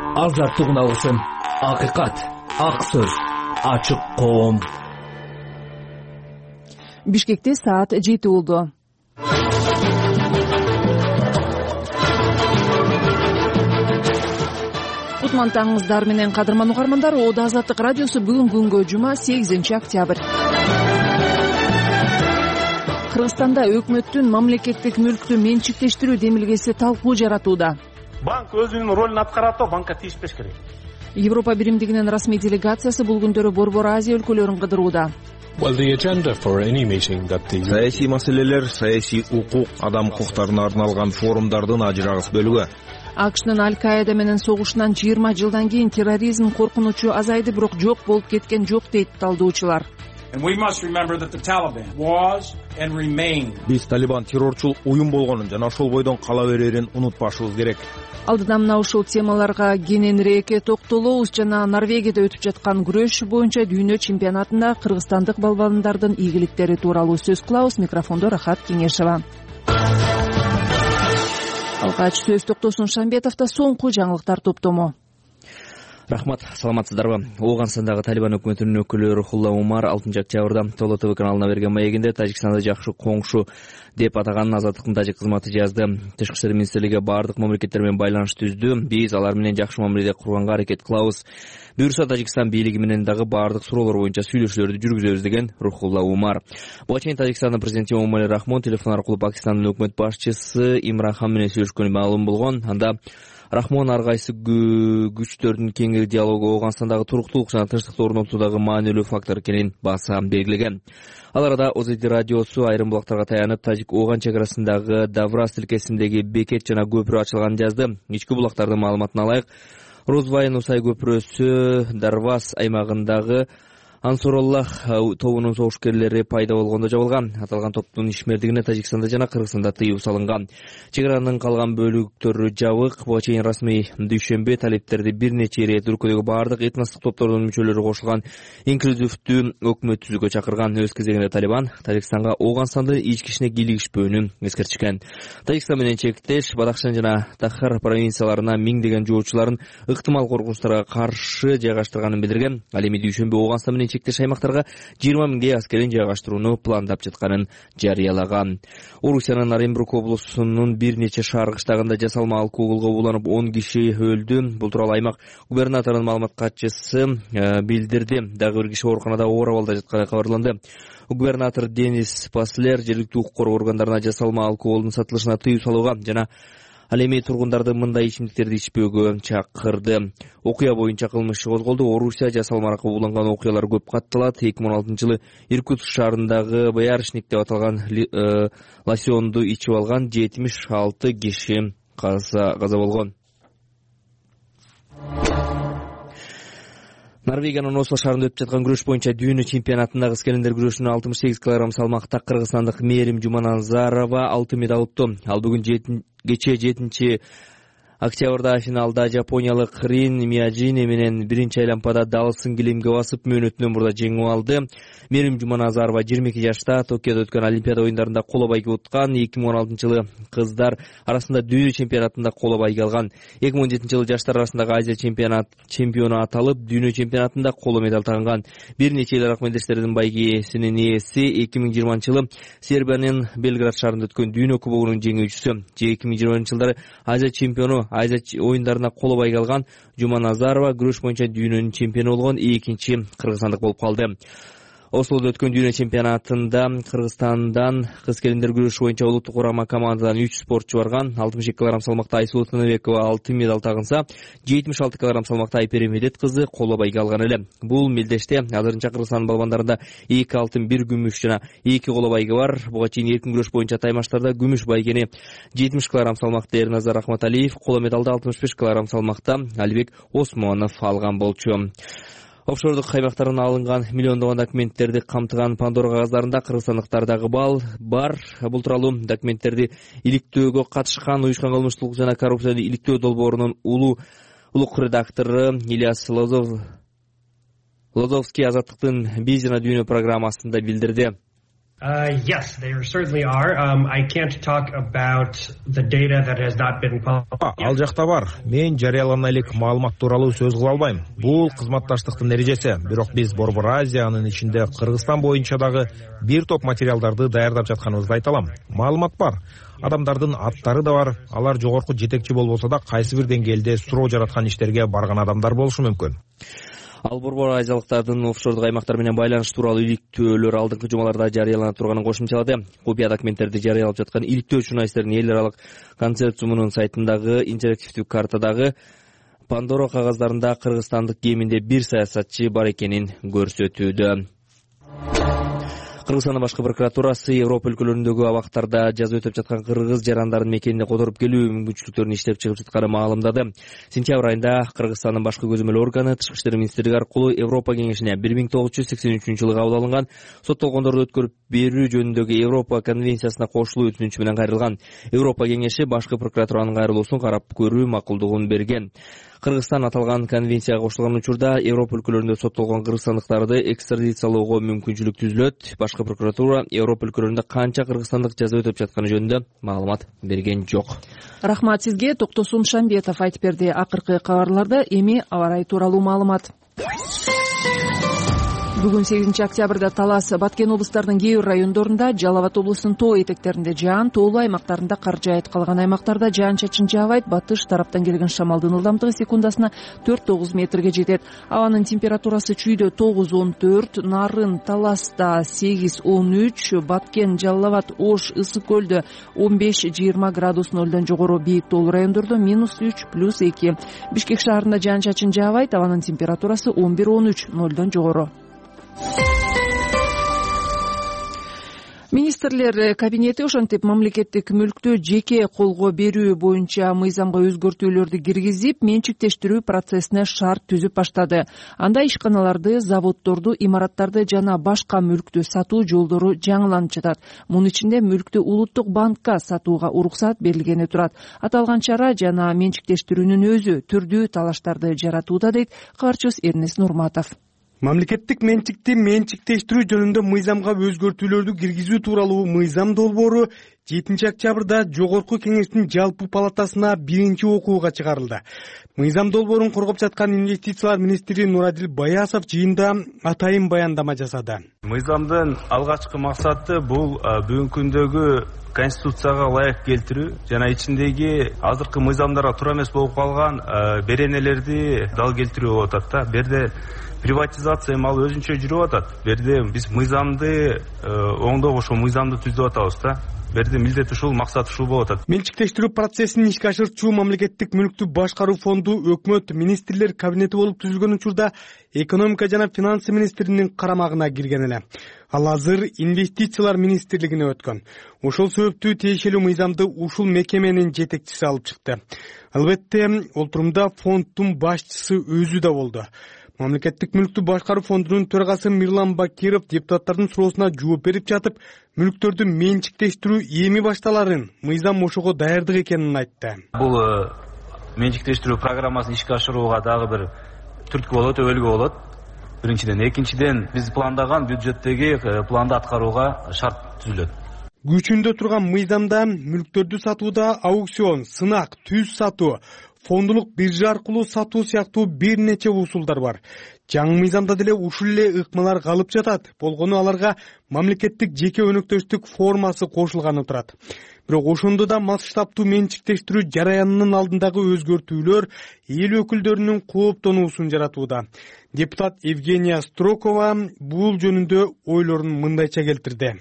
Азаттык үналгысын, акыйкат, ак сөз, ачык коом. Бишкекте саат 7 болду. Кутмантаңыздар менен кадырман угармандар. Ода Азаттык радиосу бүгүн күнгө жума 8 октябрь. Кыргызстанда өкмөттүн мамлекеттик мүлктү менчиктештирүү демилгеси талкуу жаратууда. Банк өзүнүн ролун аткарат, банкка тийишпеш керек. Европа биримдигинин расмий делегациясы бул күндөрү Борбор Азия өлкөлөрүн кыдырууда. Саясий маселелер, саясий укук, адам укуктарына арналган форумдардын ажырагыс бөлүгү. АКШнын Аль-Каида менен согушунан 20 жылдан кийин терроризм коркунучу азайды, бирок жок болуп кеткен жок дейт талдоочулар. Биз Талибан террорчул уюм болгонун жана ошол бойдон кала берерин унутпашыбыз керек. Алдыдан мына ушул темаларга кененирээк токтолобуз. Жана Норвегияда өтүп жаткан күрөш боюнча дүйнө чемпионатында кыргызстандык балбандардын ийгиликтери тууралуу сөз кылабыз. Микрофондо Рахат Кеңешова. Алгач сөз Токтосун Шамбетовдо соңку жаңылыктар топтому. Рахмат, саламатсыздарбы? Ооганстандагы Талибан өкмөтүнүн өкүлү Рухулла Умар 6 октябрда Толо ТВ каналына берген маегинде Тажикстанды жакшы коңшу деп атаганын Азаттыктын тажик кызматы жазды. Тышкы иштер министрлиги бардык мамлекеттер менен байланыш түздү. Биз алар менен жакшы мамиледе курганга аракет кылабыз. Буюрса Тажикстан бийлиги менен дагы бардык суроолор боюнча сүйлөшүүлөрдү жүргүзөбүз деген Рухулла Умар. Буга чейин Тажикстандын президенти Эмомали Рахмон телефон аркылуу Пакистандын өкмөт башчысы Имран Хан менен сүйлөшкөнү маалым болгон. Анда Рахмон ар кайсы күчтөрдүн кеңири диалогу Ооганстандагы туруктуулук жана тынчтыкты орнотуудагы маанилүү фактор экенин баса белгилеген. Ал арада ОЗД радиосу айрым булактарга таянып Тажик-Ооган чек арасындагы Даврас тилкесиндеги бекет жана көпүрө ачылганын жазды. Ички булактардын маалыматына ылайык, Розвайн Усай көпүрөсү Дарвас аймагындагы Ансураллах тобунун согушкерлери пайда болгондо жабылган. Аталган топтун ишмердигине Тажикстанда жана Кыргызстанда тыюу салынган. Чек аранын калган бөлүктөрү жабык. Буга чейин расмий дүйшөмбү талиптерди бир нече ирет өлкөдөгү бардык этностук топтордун мүчөлөрү кошулган инклюзивдүү өкмөт түзүүгө чакырган. Өз кезегинде Талибан Тажикстанга Ооганстандын ички ишине кийлигишпөөнүн эскертишкен. Тажикстан менен чектеш Бадахшан жана Тахар провинцияларына миңдеген жоочуларын ыктымал коркунучтарга каршы жайгаштырганын билдирген. Ал эми дүйшөмбү Ооганстан менен чектеш аймактарга 20 миңдей аскерин жайгаштырууну пландап жатканын жарыялаган. Орусиянын Оренбург облусунун бир нече шаар кыштагында жасалма алкоголго буланып 10 киши өлдү. Бул тууралуу аймак губернаторунун маалымат катчысы билдирди. Дагы бир киши ооруканада оор абалда жатканы кабарланды. Губернатор Денис Паслер жергиликтүү укук коргоо органдарына жасалма алкоголдун сатылышына тыюу салууга жана ал эми тургундарды мындай ичимдиктерди ичпөөгө чакырды. Окуя боюнча кылмыш козголду. Орусия жасалма аракка буланган окуялар көп катталат. 2016-жылы Иркутск шаарындагы Боярышник деп аталган лосьонду ичип алган 76 киши каза болгон. Норвегиянын Осло шаарында өтүп жаткан күрөш боюнча дүйнө чемпионатында кыз келиндер күрөшүнүн 68 кг салмакта кыргызстандык Мерим Жуманазарова алтын медаль утту. Ал бүгүн кечээ 7 октябрда финалда жапониялык Рин Мияджини менен биринчи айлампада далысын килимге басып мөөнөтүнөн мурда жеңип алды. Мерим Жуманазарова 22 жашта Токиодо өткөн Олимпиада оюндарында коло байге уткан. 2016-жылы кыздар арасында дүйнө чемпионатында коло байге алган. 2017-жылы жаштар арасындагы Азия чемпиону аталып, дүйнө чемпионатында коло медаль тагынган. Бир нече эл аракмендештердин байгесинин ээси 2020-жылы Сербиянын Белград шаарында өткөн дүйнө кубогунун жеңүүчүсү. 2020-жылдары Азия чемпиону Азия оюндарына коло байге алган Жуманазарова күрөш боюнча дүйнөнүн чемпиону болгон экинчи кыргызстандык болуп калды. Ослодо өткөн дүйнө чемпионатында Кыргызстандан кыз келиндер күрөшү боюнча улуттук курама командадан 3 спортчу барган. 62 кг салмакта Айсулу Тыныбекова алтын медаль тагынса, 76 кг салмакта Айпери Медет кызы коло байге алган эле. Бул мелдеште азырынча Кыргызстан балбандарында 2 алтын, 1 күмүш жана 2 коло байге бар. Буга чейин эркин күрөш боюнча таймаштарда күмүш байгени 70 кг салмакта Эрназар Рахматалиев, коло медалда 65 кг салмакта Алибек Осмонов алган болчу. Офшордук аймактардан алынган миллиондогон документтерди камтыган Пандора кагаздарында кыргызстандыктардагы бар. Бул тууралуу документтерди иликтөөгө катышкан уюшкан кылмыштуулук жана коррупцияны иликтөө долбоорунун улук редактору Ильяс Лозовский Азаттыктын биз жана дүйнө программасында билдирди. Yes, they certainly are. I can't talk about the data that has not been published. Ал жакта бар. Мен жарыялана элек маалымат тууралуу сөз кыла албайм. Бул кызматташтыктын эрежеси. Бирок биз Борбор Азия, анын ичинде Кыргызстан боюнча дагы бир топ материалдарды даярдап жатканыбызды айта алам. Маалымат бар. Адамдардын аттары да бар. Алар жогорку жетекчи болбосо да кайсы бир деңгээлде суроо жараткан иштерге барган адамдар болушу мүмкүн. Ал Борбор Азиялыктардын офшордук аймактар менен байланыш тууралуу иликтөөлөр алдыңкы жумаларда жарыяланып турганын кошумчалады. Купия документтерди жарыялап жаткан иликтөө журналисттердин эл аралык консорциумунун сайтындагы интерактивдүү картадагы Пандора кагаздарында кыргызстандык кеминде бир саясатчы бар экенин көрсөтүүдө. Кыргызстандын башкы прокуратурасы Европа өлкөлөрүндөгү абактарда жаза өтөп жаткан кыргыз жарандарын мекенине которуп келүү мүмкүнчүлүктөрүн иштеп чыгып жатканын маалымдады. Сентябрь айында Кыргызстандын башкы көзөмөл органы Тышкы иштер министрлиги аркылуу Европа кеңешине 1983 жылы кабыл алынган соттолгондорду өткөрүп берүү жөнүндөгү Европа конвенциясына кошулуу өтүнүчү менен кайрылган. Европа кеңеши башкы прокуратуранын кайрылуусун карап көрүү макулдугун берген. Кыргызстан аталган конвенцияга кошулган учурда Европа өлкөлөрүндө соттолгон кыргызстандыктарды экстрадициялоого мүмкүнчүлүк түзүлөт. Башкы прокуратура Европа өлкөлөрүндө канча кыргызстандык жаза өтөп жатканы жөнүндө маалымат берген жок. Рахмат сизге. Токтосун Шамбетов айтып берди. Акыркы кабарларда эми аба ырайы тууралуу маалымат. Бүгүн 8 октябрда Талас, Баткен облустарынын кээ бир райондорунда, Жалал Абад облусунун тоо этектеринде жаан, тоолуу аймактарында кар жаайт, калган аймактарда жаан-чачын жаабайт. Батыш тараптан келген шамалдын ылдамдыгы секундасына 4-9 метрге жетет. Абанын температурасы чүйдө 9-14, Нарын, Таласта 8-13, Баткен, Жалал Абад, Ош, Ысык көлдө 15-20 градус нөлдөн жогору, бийик тоолуу райондордо -3+2. Бишкек шаарында жаан-чачын жаабайт, абанын температурасы 11-13, нөлдөн жогору. Министрлер кабинети ошентип мамлекеттик мүлктү жеке колго берүү боюнча мыйзамга өзгөртүүлөрдү киргизип, менчиктештирүү процессине шарт түзүп баштады. Анда ишканаларды, заводдорду, имараттарды жана башка мүлктү сатуу жолдору жаңыланып жатат. Мунун ичинде мүлктү улуттук банкка сатууга уруксат берилгени турат. Аталган чара жана менчиктештирүүнүн өзү түрдүү талаштарды жаратууда, дейт кабарчыбыз Эрнес Нурматов. Мамлекеттик менчикти менчиктештирүү жөнүндө мыйзамга өзгөртүүлөрдү киргизүү тууралуу мыйзам долбоору 7 октябрда Жогорку кеңештин жалпы палатасына биринчи окууга чыгарылды. Мыйзам долбоорун коргоп жаткан инвестициялар министри Нурадил Баясов жыйында атайын баяндама жасады. Мыйзамдын алгачкы максаты бул бүгүнкү күндөгү Конституцияга ылайык келтирүү жана ичиндеги азыркы мыйзамдарга туура эмес болуп калган беренелерди дал келтирүү болуп атат да. Берде приватизация ал өзүнчө жүрүп атат. Берде биз мыйзамды оңдоп ошол мыйзамды түзүп атабыз да. Берде милдет ушул, максат ушул болуп атат. Менчиктештирүү процессин ишке ашырчу мамлекеттик мүлктү башкаруу фонду өкмөт министрлер кабинети болуп түзүлгөн учурда экономика жана финансы министринин карамагына кирген эле. Ал азыр инвестициялар министрлигине өткөн. Ошол себептүү тиешелүү мыйзамды ушул мекеменин жетекчиси алып чыкты. Албетте, олтурумда фонддун башчысы өзү да болду. Мамлекеттик мүлктү башкаруу фондунун төрагасы Мирлан Бакиров депутаттардын суроосуна жооп берип жатып, мүлктөрдү менчиктештирүү эми башталарын, мыйзам ошого даярдык экенин айтты. Бул менчиктештирүү программасын ишке ашырууга дагы бир түрткү болот, өбөлгө болот. Биринчиден, экинчиден биз пландаган бюджеттеги планды аткарууга шарт түзүлөт. Күчүндө турган мыйзамда мүлктөрдү сатууда аукцион, сынак, түз сатуу, фондулук биржа аркылуу сатуу сыяктуу бир нече усулдар бар. Жаңы мыйзамда деле ушул эле ыкмалар калып жатат. Болгону аларга мамлекеттик жеке өнөктөштүк формасы кошулганы турат. Бирок ошондо да масштабтуу менчиктештирүү жараянынын алдындагы өзгөртүүлөр эл өкүлдөрүнүн кооптонуусун жаратууда. Депутат Евгения Строкова бул жөнүндө ойлорун мындайча келтирди.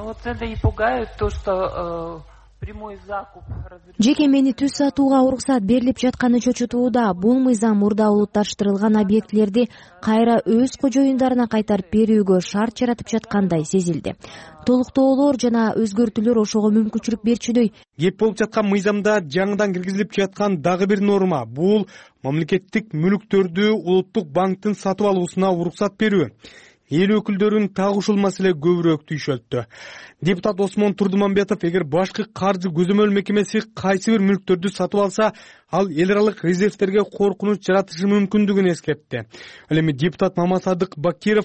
Жеке мени түз сатууга уруксат берилип жатканы чочутууда. Бул мыйзам мурда улутташтырылган объектилерди кайра өз кожоюндарына кайтарып берүүгө шарт жаратып жаткандай сезилди. Толуктоолор жана өзгөртүүлөр ошого мүмкүнчүлүк берчүдөй. Кеп болуп жаткан мыйзамда жаңыдан киргизилип жаткан дагы бир норма — бул мамлекеттик мүлктөрдү улуттук банктын сатып алуусуна уруксат берүү. Эл өкүлдөрүн так ушул маселе көбүрөөк түйшөлттү. Депутат Осмон Турдуманбетов эгер башкы каржы көзөмөл мекемеси кайсы бир мүлктөрдү сатып алса, ал эл аралык резервтерге коркунуч жаратышы мүмкүндүгүн эскертти. Ал эми депутат Мамасадык Бакиров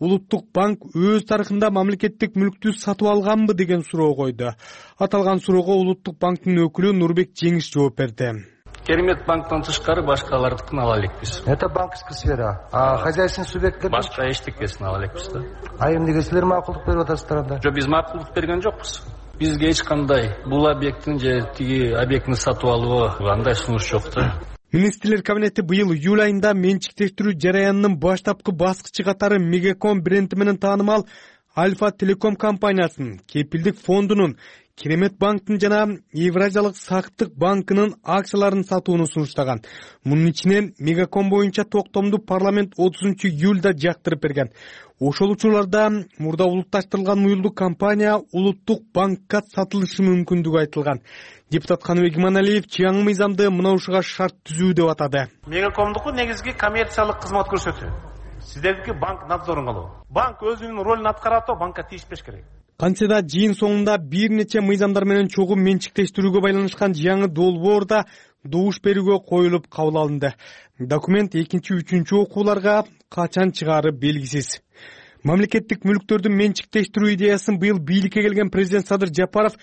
улуттук банк өз тарыхында мамлекеттик мүлктү сатып алганбы деген суроо койду. Аталган суроого улуттук банктын өкүлү Нурбек Жеңиш жооп берди. Керемет банктан тышкары башкалардыкын ала элекпиз. Это банковская сфера. А хозяйственный субъект башка эчтекесин ала элекпиз да. А эмнеге силер макулдук берип атасыздар анда? Жок, биз макулдук берген жокпуз. Бизге эч кандай бул объекттин же тиги объектини сатып алуу андай сунуш жок да. Министрлер кабинети быйыл июль айында менчиктештирүү жараянынын баштапкы баскычы катары Мегаком бренди менен таанымал Альфа Телеком компаниясынын, Кепилдик фондунун, Керемет банктын жана Евразиялык сактык банкынын акцияларын сатууну сунуштаган. Мунун ичинен Мегаком боюнча токтомду парламент 30 июлда жактырып берген. Ошол учурларда мурда улутташтырылган муюлдук компания улуттук банкка сатылышы мүмкүндүгү айтылган. Депутат Каныбек Иманалиев чыяң мыйзамды мына ушуга шарт түзүү деп атады. Мегакомдуку негизги коммерциялык кызмат көрсөтүү. Сиздердики банк надзорун кылуу. Банк өзүнүн ролун аткарат, банкка тийишпеш керек. Кантсе да жыйын соңунда бир нече мыйзамдар менен чогуу менчиктештирүүгө байланышкан жаңы долбоорда добуш берүүгө коюлуп кабыл алынды. Документ 2-3 окууларга качан чыгары белгисиз. Мамлекеттик мүлктөрдүн менчиктештирүү идеясын быйыл бийликке келген президент Садыр Жапаров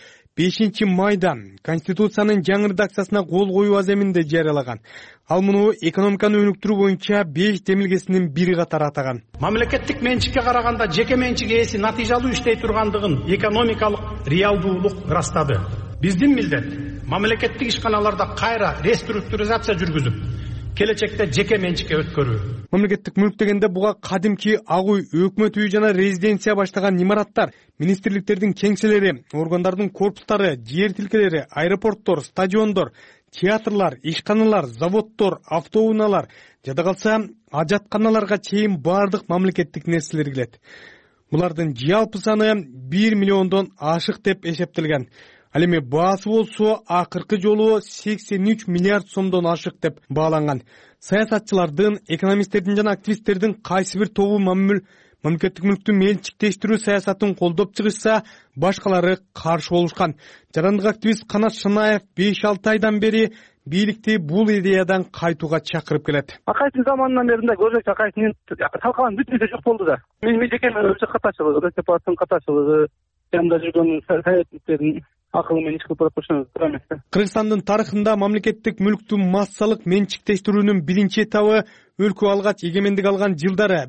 5 майда Конституциянын жаңы редакциясына кол коюу аземинде жарыялаган. Ал муну экономиканы өнүктүрүү боюнча 5 демилгесинин бири катары атаган. Мамлекеттик менчикке караганда жеке менчик ээси натыйжалуу иштей тургандыгын экономикалык реалдуулук ырастады. Биздин милдет мамлекеттик ишканаларда кайра реструктуризация жүргүзүп, келечекте жеке менчикке өткөрүү. Мамлекеттик мүлк дегенде буга кадимки ак үй, өкмөт үйү жана резиденция баштаган имараттар, министрликтердин кеңселери, органдардын корпустары, жер тилкелери, аэропорттор, стадиондор, театрлар, ишканалар, заводдор, автоунаалар, жада калса ажатканаларга чейин бардык мамлекеттик нерселер келет. Булардын жалпы саны 1 миллиондон ашык деп эсептелген. Ал эми баасы болсо акыркы жолу 83 миллиард сомдон ашык деп бааланган. Саясатчылардын, экономисттердин жана активисттердин кайсы бир тобу мамлекеттик мүлктү менчиктештирүү саясатын колдоп чыгышса, башкалары каршы болушкан. Жарандык активист Канат Шанаев 5-6 айдан бери бийликти бул идеядан кайтууга чакырып келет. Акайдын заманынан бери көзөк Акайдын талкалан бүт нерсе жок болду да. Мен жеке катачылыгы, Ресепаттын катачылыгы, жанында жүргөн саясатчылардын акылы менен ишке турат болсоңуз туура эмес да. Кыргызстандын тарыхында мамлекеттик мүлктү массалык менчиктештирүүнүн биринчи этабы өлкө алгач эгемендик алган жылдары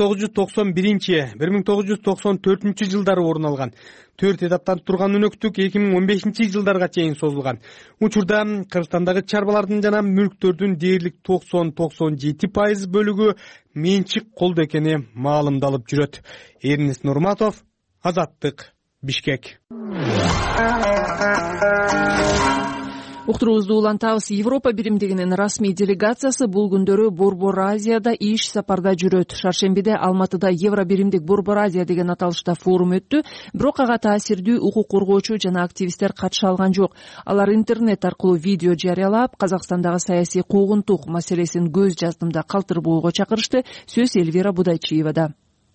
1991-1994 жылдары орун алган. 4 этаптан турган өнөктүк 2015 жылдарга чейин созулган. Учурда Кыргызстандагы чарбалардын жана мүлктөрдүн дээрлик 90-97% бөлүгү менчик колдо экени маалымдалып жүрөт. Эрнис Нурматов, Азаттык, Бишкек. Уктуруубузду улантабыз. Европа биримдигинин расмий делегациясы бул күндөрү Борбор Азияда иш сапарда жүрөт. Шаршембиде Алматыда Евро биримдик Борбор Азия деген аталышта форум өттү. Бирок ага таасирдүү укук коргоочу жана активисттер катыша алган жок. Алар интернет аркылуу видео жарыялап, Казакстандагы саясий куугунтук маселесин көз жаздымда калтырбоого чакырышты. Сөз Эльвира Будайчиевада.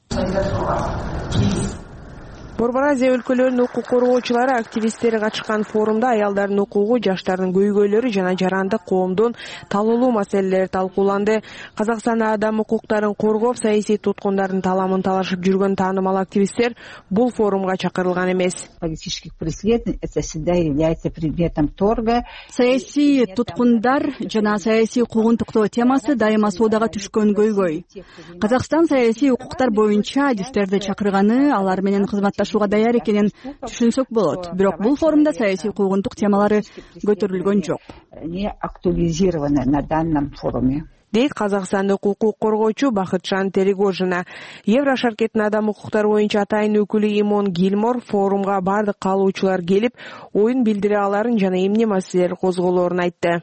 Борбор Азия өлкөлөрүнүн укук коргоочулары, активисттери катышкан форумда аялдардын укугу, жаштардын көйгөйлөрү жана жарандык коомдун талоолуу маселелери талкууланды. Казакстанда адам укуктарын коргоп, саясий туткундардын таламын талашып жүргөн таанымал активисттер бул форумга чакырылган эмес. Политических преследований это всегда является предметом торга. Саясий туткундар жана саясий куугунтуктоо темасы дайыма соодага түшкөн көйгөй. Казакстан саясий укуктар боюнча адистерди чакырганы, алар менен кызматташууга даяр экенин түшүнсөк болот. Бирок бул форумда саясий куугунтук темалары көтөрүлгөн жок. Не актуализированы на данном форуме. Дейт казакстандык укук коргоочу Бакытжан Терегожина. Евро шаркетинин адам укуктары боюнча атайын өкүлү Имон Гилмор форумга бардык каалоочулар келип, оюн билдире аларын жана эмне маселелер козголоорун айтты.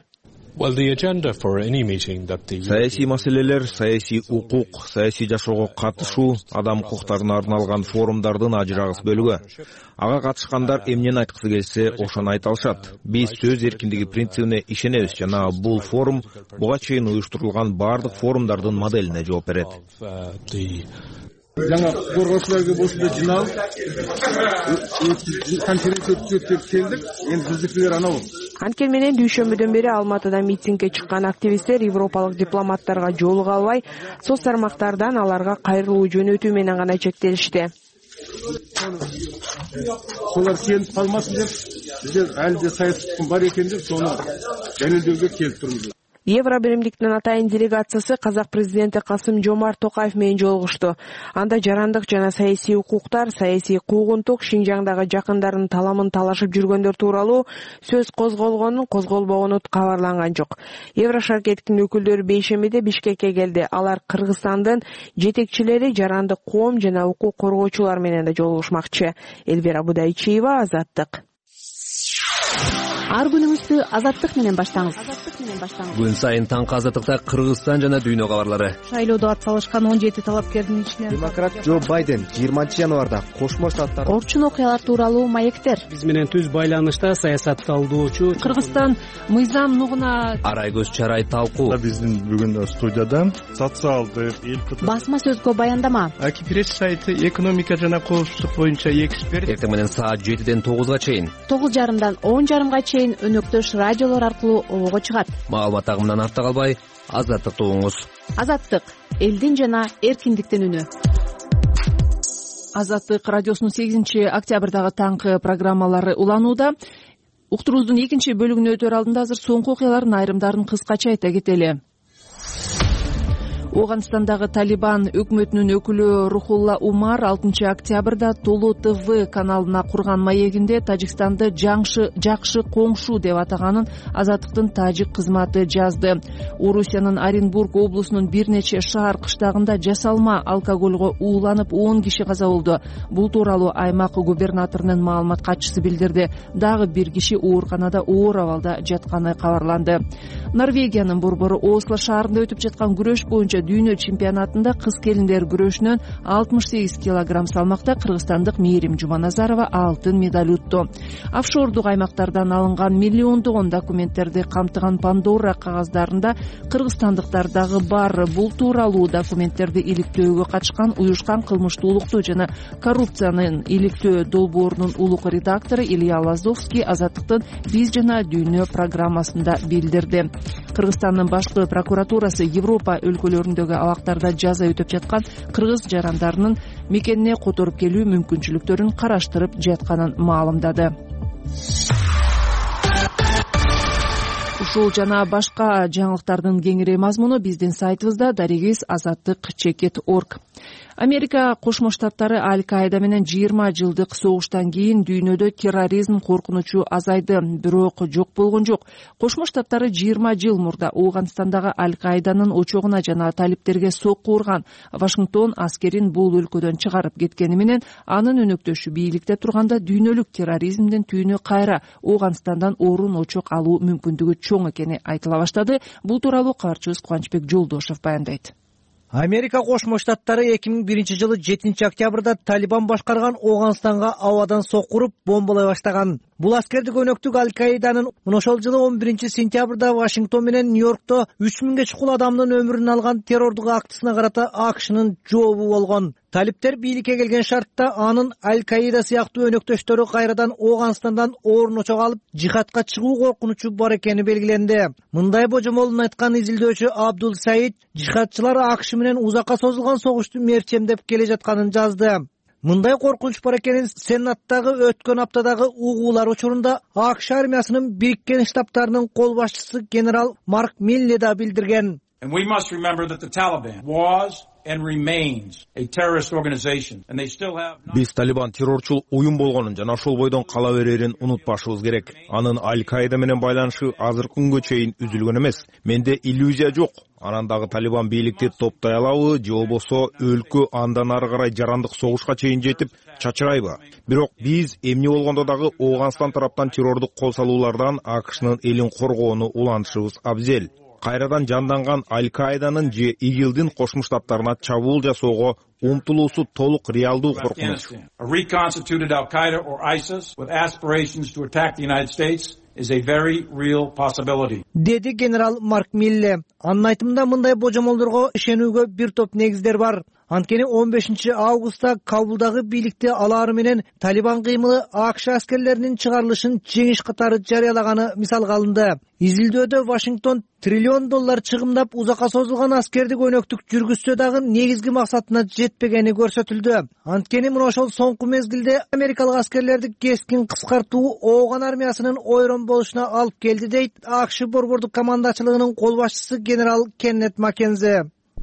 Саясий маселелер, саясий укук, саясий жашоого катышуу, адам укуктарына арналган форумдардын ажырагыс бөлүгү. Ага катышкандар эмнени айткысы келсе, ошону айта алышат. Биз сөз эркиндиги принцибине ишенебиз жана бул форум буга чейин уюштурулган бардык форумдардын моделине жооп берет. жаңа коргоочулар ошондо жиналып конференция өткөзөт деп келдик. Эми биздикилер анабу. Анткени менен дүйшөмбүдөн бери Алматыда митингге чыккан активисттер европалык дипломаттарга жолуга албай, соц тармактардан аларга кайрылуу жөнөтүү менен гана чектелишти. Солар келип калмасын деп, биздер әлі де саясаттың бар екен деп, соны дәлелдеуге келип турмуз. Евробиримдиктин атайын делегациясы казак президенти Касым-Жомарт Токаев менен жолугушту. Анда жарандык жана саясий укуктар, саясий куугунтук, Шинжаңдагы жакындарынын таламын талашып жүргөндөр тууралуу сөз козголгонун, козголбогону кабарланган жок. Еврошаркеттин өкүлдөрү бейшембиде Бишкекке келди. Алар Кыргызстандын жетекчилери, жарандык коом жана укук коргоочулар менен да жолугушмакчы. Элвира Будайчиева, Азаттык. Ар күнүңүздү Азаттык менен баштаңыз. Күн сайын таңкы Азаттыкта Кыргызстан жана дүйнө кабарлары. Шайлоодо атсалышкан 17 талапкердин ичинен демократ Джо Байден 20-январда Кошмо Штаттар орчун окуялар тууралуу маектер. Биз менен түз байланышта саясат талдоочу Кыргызстан мыйзам нугуна Арайгөз Чарай талкуу. Биздин бүгүн студияда социалдык басма сөзгө баяндама. Акипресс сайты экономика жана коопсуздук боюнча эксперт. Эртең менен саат 7-ден 9-га чейин. 9:30дан 10:30га чейин өнөктөш радиолор аркылуу обого чыгат. Маалымат агымынан артта калбай, Азаттыкты угуңуз. Азаттык — элдин жана эркиндиктин үнү. Азаттык радиосунун 8-октябрдагы таңкы программалары уланууда. Уктуруубуздун экинчи бөлүгүнө өтөр алдында азыр соңку окуялардын айрымдарын кыскача айта кетели. Ооганстандагы Талибан өкмөтүнүн өкүлү Рухулла Умар 6-октябрда Толу ТВ каналына курган маегинде Тажикстанды жакшы коңшу деп атаганын Азаттыктын тажик кызматы жазды. Орусиянын Оренбург облусунун бир нече шаар кыштагында жасалма алкоголго ууланып 10 киши каза болду. Бул тууралуу аймак губернаторунун маалымат катчысы билдирди. Дагы бир киши ооруканада оор абалда жатканы кабарланды. Норвегиянын борбору Осло шаарында өтүп жаткан күрөш боюнча дүйнө чемпионатында кыз келиндер күрөшүнөн 68 кг салмакта кыргызстандык Мээрим Жуманазарова алтын медаль утту. Офшордук аймактардан алынган миллиондогон документтерди камтыган Пандора кагаздарында кыргызстандыктар дагы бар. Бул тууралуу документтерди иликтөөгө катышкан уюшкан кылмыштуулукту жана коррупциянын иликтөө долбоорунун улук редактору Илья Лазовский Азаттыктын «Биз жана дүйнө» программасында билдирди. Кыргызстандын башкы прокуратурасы Европа өлкөлөрүндөгү абактарда жаза өтөп жаткан кыргыз жарандарынын мекенине которуп келүү мүмкүнчүлүктөрүн караштырып жатканын маалымдады. Ушул жана башка жаңылыктардын кеңири мазмуну биздин сайтыбызда darigis.azattik.org. Америка Кошмо Штаттары Аль-Каида менен 20 жылдык согуштан кийин дүйнөдө терроризм коркунучу азайды, бирок жок болгон жок. Кошмо Штаттары 20 жыл мурда Ооганстандагы Аль-Каиданын очогуна жана талиптерге сокку урган. Вашингтон аскерин бул өлкөдөн чыгарып кеткени менен анын өнөктөшү бийликте турганда дүйнөлүк терроризмдин түйүнү кайра Ооганстандан орун очок алуу мүмкүндүгү чоң экени айтыла баштады. Бул тууралуу кабарчыбыз Кубанычбек Жолдошев баяндайт. Америка Кошмо Штаттары 2001-жылы 7-октябрда Талибан башкарган Ооганстанга абадан сокку уруп бомбалай баштаган. Бул аскердик өнөктүк Аль-Каиданын ошол жылы 11-сентябрда Вашингтон менен Нью-Йоркто 3000ге чукул адамдын өмүрүн алган террордук актысына карата АКШнын жообу болгон. Талиптер бийликке келген шартта анын Аль-Каида сыяктуу өнөктөштөрү кайрадан Ооганстандан орун очок алып, жихадка чыгуу коркунучу бар экени белгиленди. Мындай божомолун айткан изилдөөчү Абдул Саид жихадчылар АКШ менен узакка созулган согушту мерчемдеп келе жатканын жазды. Мындай коркунуч бар экенин Сенаттагы өткөн аптадагы угуулар учурунда АКШ армиясынын бириккен штабтарынын кол башчысы генерал Марк Милле да билдирген. Биз Талибан террорчул уюм болгонун жана ошол бойдон кала берерин унутпашыбыз керек. Анын Аль-Каида менен байланышы азыркы күнгө чейин үзүлгөн эмес. Менде иллюзия жок. Анан дагы Талибан бийликти топтой алабы, же болбосо өлкө андан ары карай жарандык согушка чейин жетип чачырайбы? Бирок биз эмне болгондо дагы Ооганстан тараптан террордук кол салуулардан АКШнын элин коргоону улантышыбыз абзел. Кайрадан жанданган Аль-Каиданын же ИГИЛдин Кошмо Штаттарына чабуул жасоого умтулуусу толук реалдуу коркунуч. Деди генерал Марк Милле. Анын айтымында мындай божомолдорго ишенүүгө бир топ негиздер бар. Анткени 15-августта Кабулдагы бийликти алаары менен Талибан кыймылы АКШ аскерлеринин чыгарылышын жеңиш катары жарыялаганы мисалга алынды. Изилдөөдө Вашингтон $1 триллион чыгымдап узакка созулган аскердик өнөктүк жүргүзсө дагы негизги максатына жетпегени көрсөтүлдү. Анткени мына ошол соңку мезгилде америкалык аскерлерди кескин кыскартуу ооган армиясынын ойрон болушуна алып келди, дейт АКШ борбордук командачылыгынын кол башчысы генерал Кеннет Маккензи.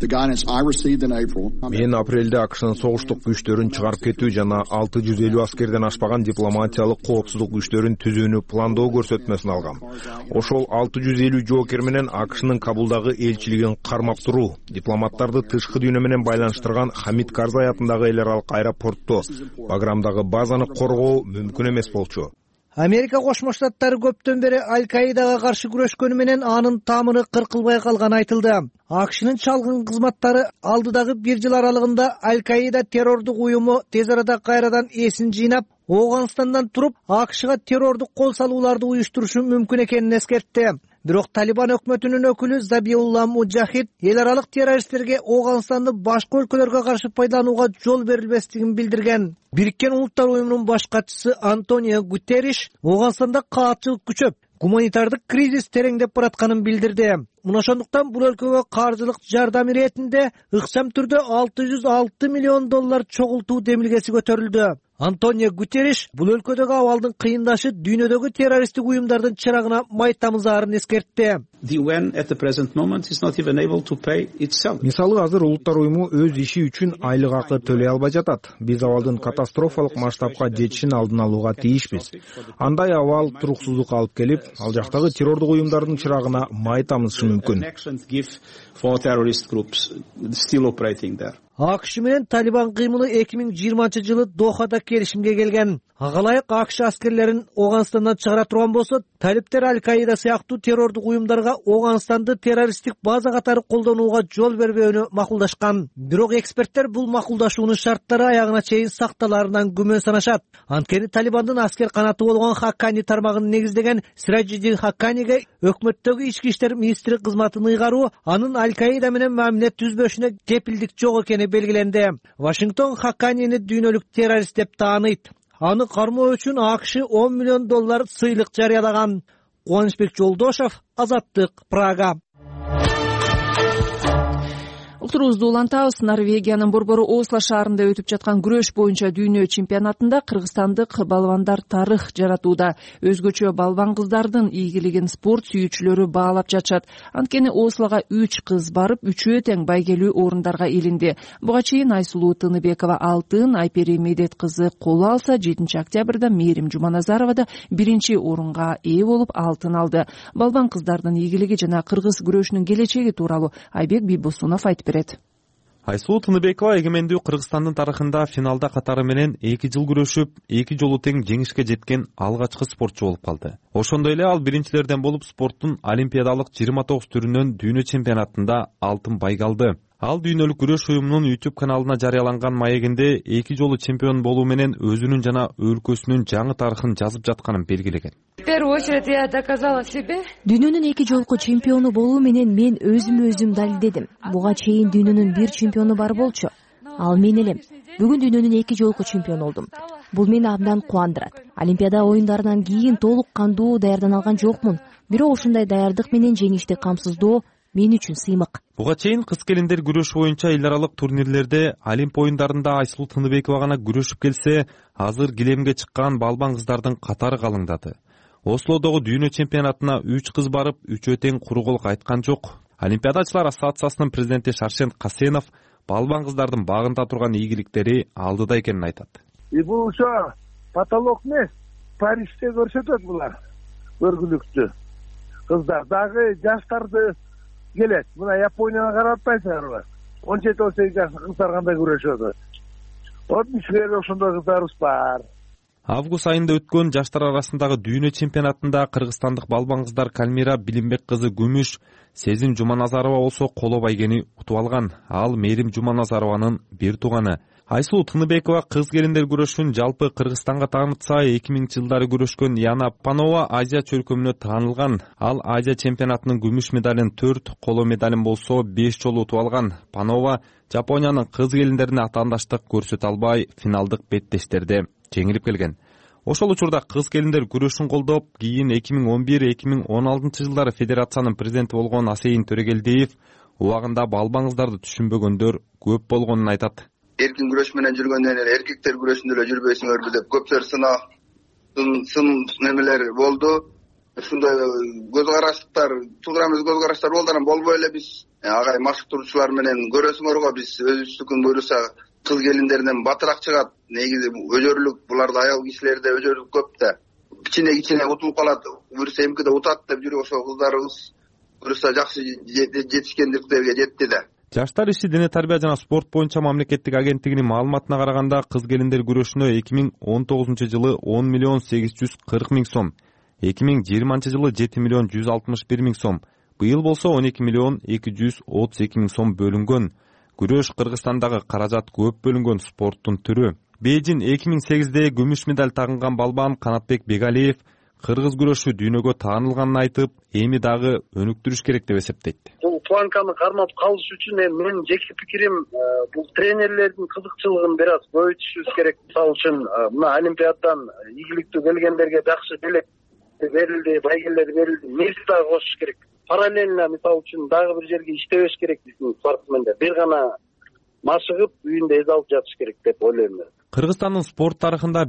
Мен апрелде АКШнын согуштук күчтөрүн чыгарып кетүү жана 650 аскерден ашпаган дипломатиялык коопсуздук күчтөрүн түзүүнү пландоо көрсөтмөсүн алгам. Ошол 650 жоокер менен АКШнын Кабулдагы элчилигин кармап туруу, дипломаттарды тышкы дүйнө менен байланыштырган Хамид Карзай атындагы эл аралык аэропортту, Баграмдагы базаны коргоо мүмкүн эмес болчу. Америка Кошмо Штаттары көптөн бери Аль-Каидага каршы күрөшкөнү менен анын таамыры кыркылбай калганы айтылды. АКШнын чалгын кызматтары алдыдагы 1 жыл аралыгында Аль-Каида террордук уюму тез арада кайрадан эсин жыйнап, Ооганстандан туруп АКШга террордук кол салууларды уюштурушу мүмкүн экенин эскертти. Бирок Талибан өкмөтүнүн өкүлү Забиулла Муджахид эл аралык террористтерге Ооганстанды башка өлкөлөргө каршы пайдаланууга жол берилбестигин билдирген. Бириккен Улуттар уюмунун баш катчысы Антонио Гутерриш Ооганстанда каатчылык күчөп, гуманитардык кризис тереңдеп баратканын билдирди. Мына ошондуктан бул өлкөгө каржылык жардам иретинде ыкчам түрдө $606 миллион чогултуу демилгеси көтөрүлдү. Антонио Гутерриш бул өлкөдөгү абалдын кыйындашы дүйнөдөгү террористтик уюмдардын чырагына май тамызаарын эскертти. Мисалы азыр Улуттар уюму өз иши үчүн айлык акы төлөй албай жатат. Биз абалдын катастрофалык масштабка жетишин алдын алууга тийишпиз. Андай абал туруксуздукка алып келип, ал жактагы террордук уюмдардын чырагына май тамызышы мүмкүн. АКШ менен Талибан кыймылы 2020-жылы Дохада келишимге келген. Ага ылайык АКШ аскерлерин Ооганстандан чыгара турган болсо, талиптер Аль-Каида сыяктуу террордук уюмдарга Ооганстанды террористтик база катары колдонууга жол бербөөнү макулдашкан. Бирок эксперттер бул макулдашуунун шарттары аягына чейин сакталаарынан күмөн санашат. Анткени Талибандын аскер канаты болгон Хаккани тармагын негиздеген Сираджиддин Хакканиге өкмөттөгү ички иштер министри кызматын ыйгаруу анын Аль-Каида менен мамиле түзбөшүнө кепилдик жок экени белгиленди. Вашингтон Хакканини дүйнөлүк террорист деп тааныйт. Аны кармоо үчүн АКШ $10 миллион сыйлык жарыялаган. Кубанычбек Жолдошов, Азаттык, Прага. Учурубузду улантабыз. Норвегиянын борбору Осло шаарында өтүп жаткан күрөш боюнча дүйнө чемпионатында кыргызстандык балбандар тарых жаратууда. Өзгөчө балбан кыздардын ийгилигин спорт сүйүүчүлөрү баалап жатышат. Анткени Ослого 3 кыз барып, 3-өө тең байгелүү орундарга илинди. Буга чейин Айсулуу Тыныбекова алтын, Айпери Медет кызы коло алса, 7-октябрда Мээрим Жуманазарова да 1-орунга ээ болуп алтын алды. Балбан кыздардын ийгилиги жана кыргыз күрөшүнүн келечеги тууралуу Айбек Бийбосунов айтып берет. Айсулуу Тыныбекова эгемендүү Кыргызстандын тарыхында финалда катары менен 2 жыл күрөшүп, 2 жолу тең жеңишке жеткен алгачкы спортчу болуп калды. Ошондой эле ал биринчилерден болуп спорттун олимпиадалык 29 түрүнөн дүйнө чемпионатында алтын байга алды. Ал дүйнөлүк күрөш уюмунун YouTube каналына жарыяланган маегинде 2 жолу чемпион болуу менен өзүнүн жана өлкөсүнүн жаңы тарыхын жазып жатканын белгилеген. В первую очередь я доказала себе. Дүйнөнүн 2 жолку чемпиону болуу менен мен өзүм далилдедим. Буга чейин дүйнөнүн 1 чемпиону бар болчу. Ал мен элем. Бүгүн дүйнөнүн 2 жолку чемпион болдум. Бул мени абдан кубандырат. Олимпиада оюндарынан кийин толук кандуу даярдана алган жокмун. Бирок ушундай даярдык менен жеңишти камсыздоо мен үчүн сыймык. Буга чейин кыз-келиндер күрөшү боюнча эл аралык турнирлерде Олимп оюндарында Айсулуу Тыныбекова гана күрөшүп келсе, азыр килемге чыккан балбан кыздардын катары калыңдады. Ослодогу дүйнө чемпионатына 3 кыз барып, 3-өө тең куру кол кайткан жок. Олимпиадачылар ассоциациясынын президенти Шаршен Касенов балбан кыздардын багында турган ийгиликтери алдыда экенин айтат. Бул ошо потолок эмес, Парижде көрсөтөт булар. Көргүлүктү кыздар дагы жаштарды келет. Мына Японияга карап атпайсыңарбы? 17-18 жаштагы кыздар кандай күрөшөт. Вот бизде ошондой кыздарыбыз бар. Август айында өткөн жаштар арасындагы дүйнө чемпионатында кыргызстандык балбан кыздар Калмира Билимбек кызы күмүш, Сезим Жуманазарова болсо коло байгени утуп алган. Ал Мээрим Жуманазарованын бир тууганы. Айсулуу Тыныбекова кыз келиндер күрөшүн жалпы Кыргызстанга таанытса, 2000-жылдары күрөшкөн Яна Аппанова Азия чөлкөмүнө таанылган. Ал Азия чемпионатынын күмүш медалин 4, коло медалин болсо 5 жолу утуп алган. Панова Жапониянын кыз келиндерине атаандаштык көрсөтө албай, финалдык беттештерде жеңилип келген. Ошол учурда кыз келиндер күрөшүн колдоп, кийин 2011-2016 жылдары федерациянын президенти болгон Асейин Төрөгелдиев убагында балбаңыздарды түшүнбөгөндөр көп болгонун айтат. Эркин күрөш менен жүргөндөн эле эркектер күрөшүндө эле жүрбөйсүңөрбү деп көптөр сын немелер болду. Ушундай көз караштар, туурамыз көз караштар болду, анан болбой эле биз агай машыктыруучулар менен көрөсүңөргө биз өзүбүздүкүн буйруса кыз келиндеринен батыраак чыгат. Негизи өжөрлүк, буларда аял кишилерде өжөрлүк көп да. Кичине утулуп калат, буйруса эмкиде утат деп жүрүп ошол кыздарыбыз буйруса жакшы жетишкендиктерге жетти да. Жаштар иши дене тарбия жана спорт боюнча мамлекеттик агенттигинин маалыматына караганда, кыз келиндер күрөшүнө 2019 жылы 10 миллион 840 миң сом, 2020 жылы 7 миллион 161 миң сом, быйыл болсо 12 миллион 232 миң сом бөлүнгөн. Күрөш Кыргызстандагы каражат көп бөлүнгөн спорттун түрү. Бейжин 2008-де күмүш медаль тагынган балбан Канатбек Бегалиев кыргыз күрөшү дүйнөгө таанылганын айтып, эми дагы өнүктүрүш керек деп эсептейт. Бул планканы кармап калыш үчүн менин жеке пикирим, бул тренерлердин кызыкчылыгын бир аз көбөйтүшүбүз керек. Мисалы үчүн, мына Олимпиададан ийгиликтүү келгендерге жакшы белек берилди, байгелер берилди. Нерсе дагы кошуш керек. Параллельно, мисалы үчүн, дагы бир жерге иштебеш керек биздин спортсмендер. Бир гана машыгып, үйүндө эз алып жатыш керек деп ойлойм мен. Кыргызстандын спорт тарыхында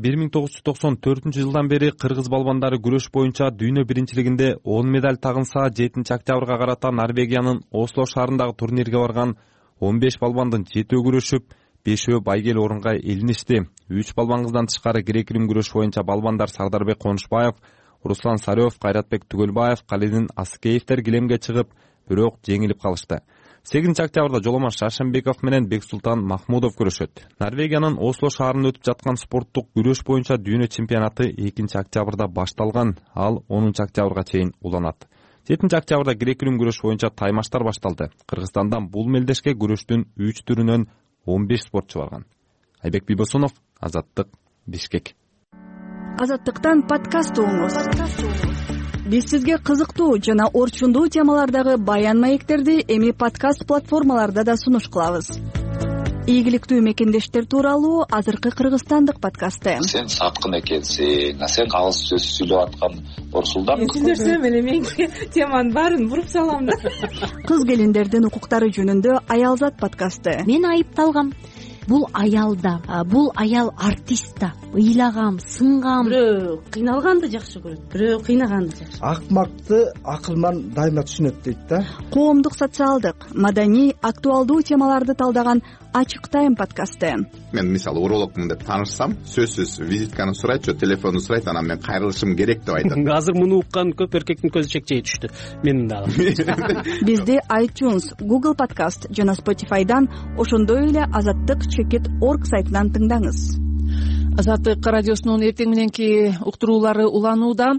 1994 жылдан бери кыргыз балбандары күрөш боюнча дүйнө биринчилигинде 10 медаль тагынса, 7 октябрга карата Норвегиянын Осло шаарындагы турнирге барган 15 балбандын 7 күрөшүп, 5 байгел орунга илиништи. 3 балбан тышкары грек-рим күрөш боюнча балбандар Сардарбек Конушбаев, Руслан Сарёв, Кайратбек Түгөлбаев, Калидин Аскеевтер килемге чыгып, бирок жеңилип калышты. 8 октябрда Жоломан Шашенбеков менен Бексултан Махмудов күрөшөт. Норвегиянын Осло шаарында өтүп жаткан спорттук күрөш боюнча дүйнө чемпионаты 2 октябрда башталган, ал 10 октябрга чейин уланат. 7 октябрда грек-рим күрөш боюнча таймаштар башталды. Кыргызстандан бул мелдешке күрөштүн 3 түрүнөн 15 спортчу барган. Айбек Бибосунов, Азаттык, Бишкек. Азаттыктан подкаст угуңуз. Биз сизге кызыктуу жана орчундуу темалардагы баян маектерди эми подкаст платформаларда да сунуш кылабыз. Ийгиликтүү мекендештер тууралуу азыркы кыргызстандык подкасты. Сен саткын экенсиң, сен кагыз сөз сүйлөп аткан Орсулдан. Түшүндүрсөм эле мен теманын баарын буруп салам да. Кыз келиндердин укуктары жөнүндө Аялзат подкасты. Мен айыпталгам. Бул аялда, бул аял артистта. Ыйлагам, сынгам. Бирөө кыйналганды жакшы көрөт, бирөө кыйнаганды жакшы. Акмакты акылман дайыма түшүнөт дейт да. Коомдук, социалдык, маданий, актуалдуу темаларды талдаган Ачык тайм подкасты. Мен мисалы урологмун деп таанышсам, сөзсүз визитканы сурайт, телефонду сурайт, анан мен кайрылышым керек деп айтат. Азыр муну уккан көп эркектин көзү чекчей түштү. Менин дагы. Бизди iTunes, Google Podcast жана Spotify'дан, ошондой эле Азаттык.org сайтынан тыңдаңыз. Азаттык радиосунун эртең мененки уктуруулары уланууда.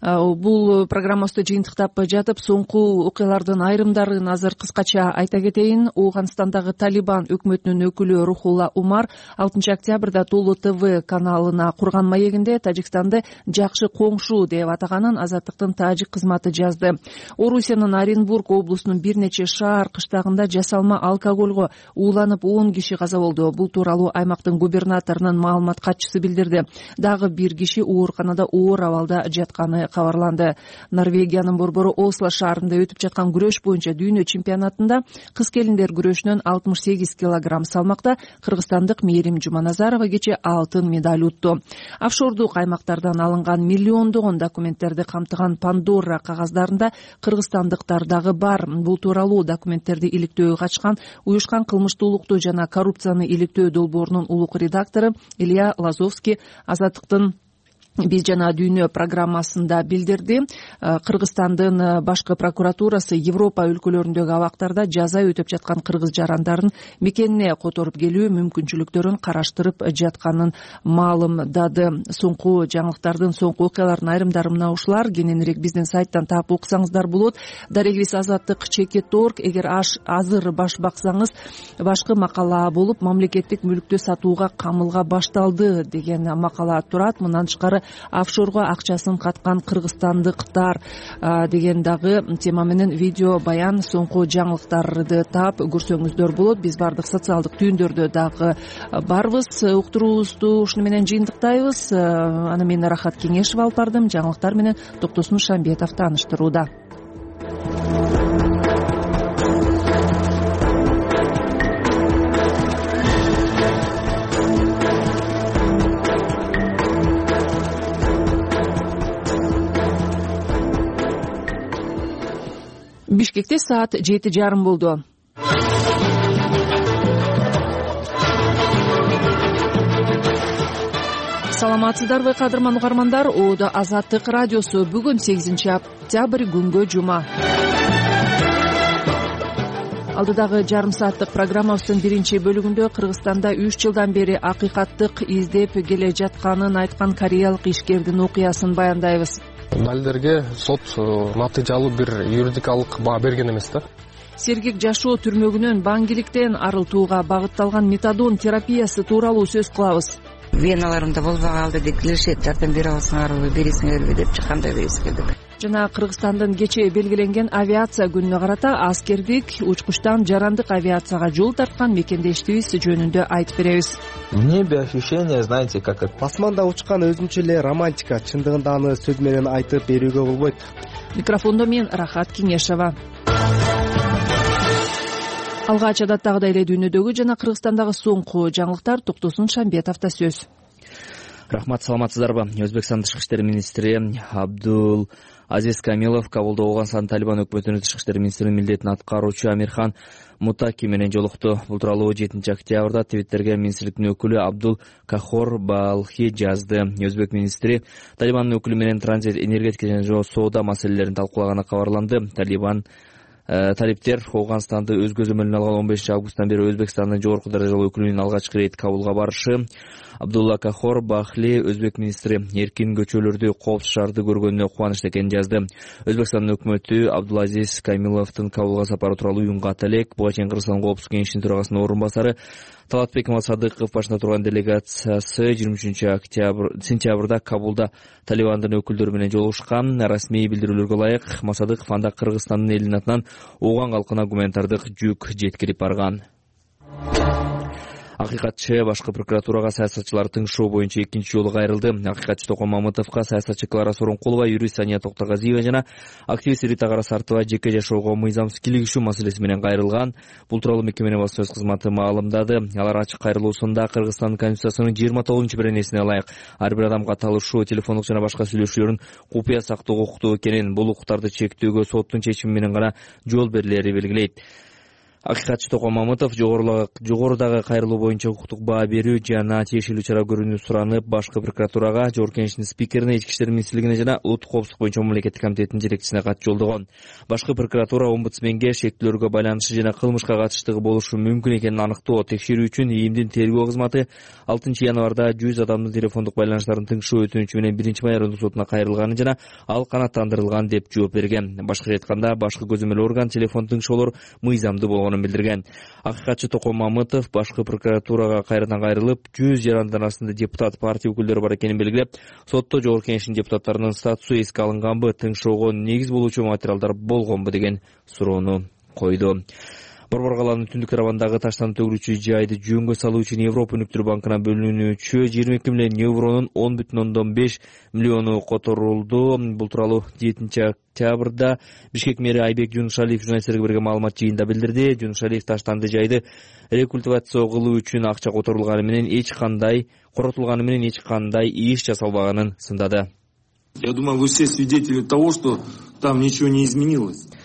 Бул программабызды жыйынтыктап жатып, соңку окуялардын айрымдарын азыр кыскача айта кетейин. Ооганстандагы Талибан өкмөтүнүн өкүлү Рухулла Умар 6 октябрда Тулу ТВ каналына курган маегинде Тажикстанды жакшы коңшу деп атаганын Азаттыктын тажик кызматы жазды. Орусиянын Оренбург облусунун бир нече шаар кыштагында жасалма алкоголго ууланып 10 киши каза болду. Бул тууралуу аймактын губернаторунун маалымат катчысы билдирди. Дагы бир киши ооруканада оор абалда жатканы кабарланды. Норвегиянын борбору Осло шаарында өтүп жаткан күрөш боюнча дүйнө чемпионатында кыз келиндер күрөшүнөн 68 килограмм салмакта кыргызстандык Мээрим Жуманазарова кече алтын медаль утту. Офшордук аймактардан алынган миллиондогон документтерди камтыган Пандора кагаздарында кыргызстандыктар дагы бар. Бул тууралуу документтерди иликтөөгө катышкан уюшкан кылмыштуулукту жана коррупцияны иликтөө долбоорунун улук редактору Илья Лазовский Азаттыктын биз жана дүйнө программасында билдирди. Кыргызстандын башкы прокуратурасы Европа өлкөлөрүндөгү абактарда жаза өтөп жаткан кыргыз жарандарын мекенине которуп келүү мүмкүнчүлүктөрүн караштырып жатканын маалымдады. Соңку жаңылыктардын соңку окуялардын айрымдары мына ушулар. Кененирээк биздин сайттан таап окусаңыздар болот. Дарегибиз Азаттык /Org. Эгер азыр баш баксаңыз, башкы макала болуп мамлекеттик мүлктү сатууга камылга башталды деген макала турат. Мындан тышкары офшорго акчасын каткан кыргызстандыктар деген дагы тема менен видео баян соңку жаңылыктарды таап көрсөңүздөр болот. Биз баардык социалдык түйүндөрдө дагы барбыз. Уктуруубузду ушуну менен жыйынтыктайбыз. Аны мен Рахат Кеңешева алып бардым. Жаңылыктар менен Токтосун Шамбетов тааныштырууда. Бишкекте саат 7:30 болду. Саламатсыздарбы кадырман угармандар? Оодо Азаттык радиосу. Бүгүн 8-октябрь күнгө жума. Алдыдагы жарым сааттык программабыздын биринчи бөлүгүндө Кыргызстанда 3 жылдан бери акыйкаттык издеп келе жатканын айткан кореялык ишкердин окуясын баяндайбыз. Далилдерге сот натыйжалуу бир юридикалык баа берген эмес да. Сергек жашоо түрмөгүнөн баңгиликтен арылтууга багытталган метадон терапиясы тууралуу сөз кылабыз. Веналарымда болбогалды деп келишет, жардам бере алсаңарбы, бересиңерби деп чыкканда беребиз келдик. Жана Кыргызстандын кечээ белгиленген авиация күнүнө карата аскердик учкучтан жарандык авиацияга жол тарткан мекендештибиз жөнүндө айтып беребиз. В небе ощущение, знаете, как асманда учкан өзүнчө эле романтика, чындыгында аны сөз менен айтып берүүгө болбойт. Микрофондо мен Рахат Кеңешева. Алгач адаттагыдай эле дүйнөдөгү жана Кыргызстандагы соңку жаңылыктар. Токтосун Шамбетовдо сөз. Рахмат, саламатсыздарбы? Өзбекстан тышкы иштер министри Абдул Азиз Камилов Кабулда Ооганстан Талибан өкмөтүнүн тышкы иштер министринин милдетин аткаруучу Амирхан Мутаки менен жолукту. Бул тууралуу 7-октябрда Твиттерге министрликтин өкүлү Абдул Кахор Балхи жазды. Өзбек министри Талибандын өкүлү менен транзит, энергетика жана соода маселелерин талкуулаганы кабарланды. Талиптер Ооганстанды өз көзөмөлүнө алган 15 августтан бери Өзбекстандын жогорку даражалуу өкүлүнүн алгачкы рейд Кабулга барышы. Абдулла Кахор Бахли Өзбек министри эркин көчөлөрдү, коопсуз шаарды көргөнүнө кубанычта экенин жазды. Өзбекстандын өкмөтү Абдулазиз Камиловдун Кабулга сапары тууралуу уюмга элек. Буга чейин Кыргызстан коопсуздук кеңешинин төрагасынын орун басары Талатбек Садыков башында турган делегациясы 23 сентябрда Кабулда Талибандын өкүлдөрү менен жолугушкан. Расмий билдирүүлөргө ылайык Масадыков анда Кыргызстандын элинин атынан Ооган калкына гуманитардык жүк жеткирип барган. Акыйкатчы башкы прокуратурага саясатчылар тыңшоо боюнча экинчи жолу кайрылды. Акыйкатчы Токон Мамытовго саясатчы Клара Сооронкулова, юрист Сания Токтогазиева жана активист Рита Карасартова жеке жашоого мыйзамсыз кийлигишүү маселеси менен кайрылган. Бул тууралуу мекеменин баспасөз кызматы маалымдады. Алар ачык кайрылуусунда Кыргызстандын конституциясынын 29-беренесине ылайык ар бир адамга талышуу, телефондук жана башка сүйлөшүүлөрүн купуя сактоо укуктуу экенин, бул укуктарды чектөөгө соттун чечими менен гана жол берилери белгилейт. Акыйкатчы Токон Мамытов жогорудагы кайрылуу боюнча укуктук баа берүү жана тиешелүү чара көрүүнү суранып, башкы прокуратурага, Жогорку Кеңештин спикерине, Ички иштер министрлигине жана Улуттук коопсуздук боюнча мамлекеттик комитетинин жетекчисине кат жолдогон. Башкы прокуратура омбудсменге шектүүлөргө байланышы жана кылмышка катыштыгы болушу мүмкүн экенин аныктоо, текшерүү үчүн ИИМдин тергөө кызматы 6 январда 100 адамдын телефондук байланыштарын тыңшоо өтүнүчү менен 1-май райондук сотуна кайрылганын жана ал канааттандырылган деп жооп берген. Башкача айтканда, башкы көзөмөл орган телефон тыңшоолор мыйзамдуу болгонун билдирген. Акыйкатчы Токон Мамытов башкы прокуратурага кайрадан кайрылып, 100 жарандын арасында депутат, партия өкүлдөрү бар экенин белгилеп, сотто Жогорку Кеңештин депутаттарынын статусу эске алынганбы, тыңшоого негиз болуучу материалдар болгонбу деген суроону койду. Борбор калаанын түндүк районундагы таштан төгүлүүчү жайды жөнгө салуу үчүн Европа өнүктүрүү банкына бөлүнүүчү 22 миллион евронун 10,5 миллиону которулду. Бул тууралуу 7-октябрда Бишкек мэри Айбек Жунушалиев журналисттерге берген маалымат жыйында билдирди. Жунушалиев таштанды жайды рекультивация кылуу үчүн акча которулганы менен эч кандай иш жасалбаганын сындады. Я думаю, вы все свидетели того, что там ничего не изменилось.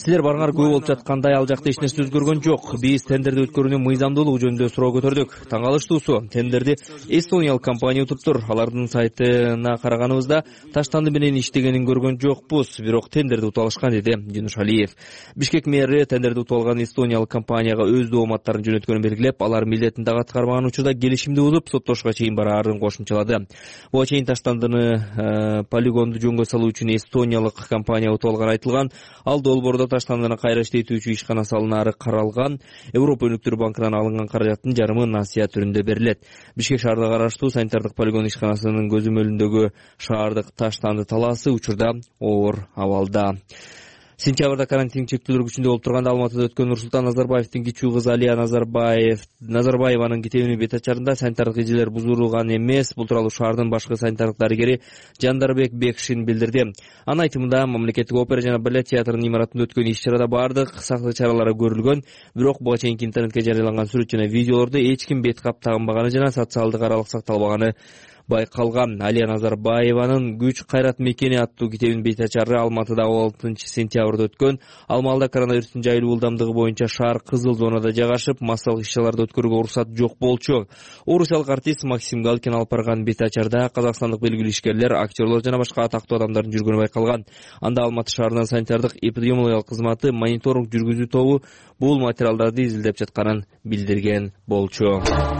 Силер барыңар көп болуп жаткандай ал жакта эч нерсе өзгөргөн жок. Биз тендерди өткөрүүнүн мыйзамдуулугу жөнүндө суроо көтөрдүк. Таң калыштуусу, тендерди эстониялык компания утуптур. Алардын сайтына караганыбызда таштанды менен иштегенин көргөн жокпуз, бирок тендерди утуп алышкан, деди Жунуш Алиев. Бишкек мэри тендерди утуп алган эстониялык компанияга өз дооматтарын жөнөткөнүн белгилеп, алар милдетин дагы аткарбаган учурда келишимди бузуп, соттошко чейин бараарын кошумчалады. Буга чейин таштандыны полигонду жөнгө салуу үчүн эстониялык компания утуп алганы айтылган. Ал долбоордо таштандыны кайра иштетүүчү ишкана салынаары каралган. Европа өнүктүрүү банкынан алынган каражаттын жарымы насыя түрүндө берилет. Бишкек шаарына караштуу санитардык полигон ишканасынын көзөмөлүндөгү шаардык таштанды талаасы учурда оор абалда. Сентябрда карантин чектөөлөр күчүндө болуп турганда Алматыда өткөн Нурсултан Назарбаевдин кичүү кызы Алия Назарбаеванын китебинин бет ачарында санитардык эжелер бузулган эмес. Бул тууралуу шаардын башкы санитардык дарыгери Жандарбек Бекшин билдирди. Анын айтымында, мамлекеттик опера жана балет театрынын имаратында өткөн иш-чарада баардык сактык чаралары көрүлгөн, бирок буга чейинки интернетке жарыяланган сүрөт жана видеолордо эч ким бет кап тагынбаганы жана социалдык аралык сакталбаганы байкалган. Алия Назарбаеванын Күч кайрат мекени аттуу китебинин бет ачары Алматыда 6 сентябрда өткөн. Ал маалда коронавирустун жайылуу ылдамдыгы боюнча шаар кызыл зонада жайгашып, массалык иш-чараларды өткөрүүгө уруксат жок болчу. Орусиялык артист Максим Галкин алып барган бет ачарда казакстандык белгилүү ишкерлер, актерлор жана башка атактуу адамдардын жүргөнү байкалган. Анда Алматы шаарынын санитардык эпидемиологиялык кызматы мониторинг жүргүзүү тобу бул материалдарды изилдеп жатканын билдирген болчу.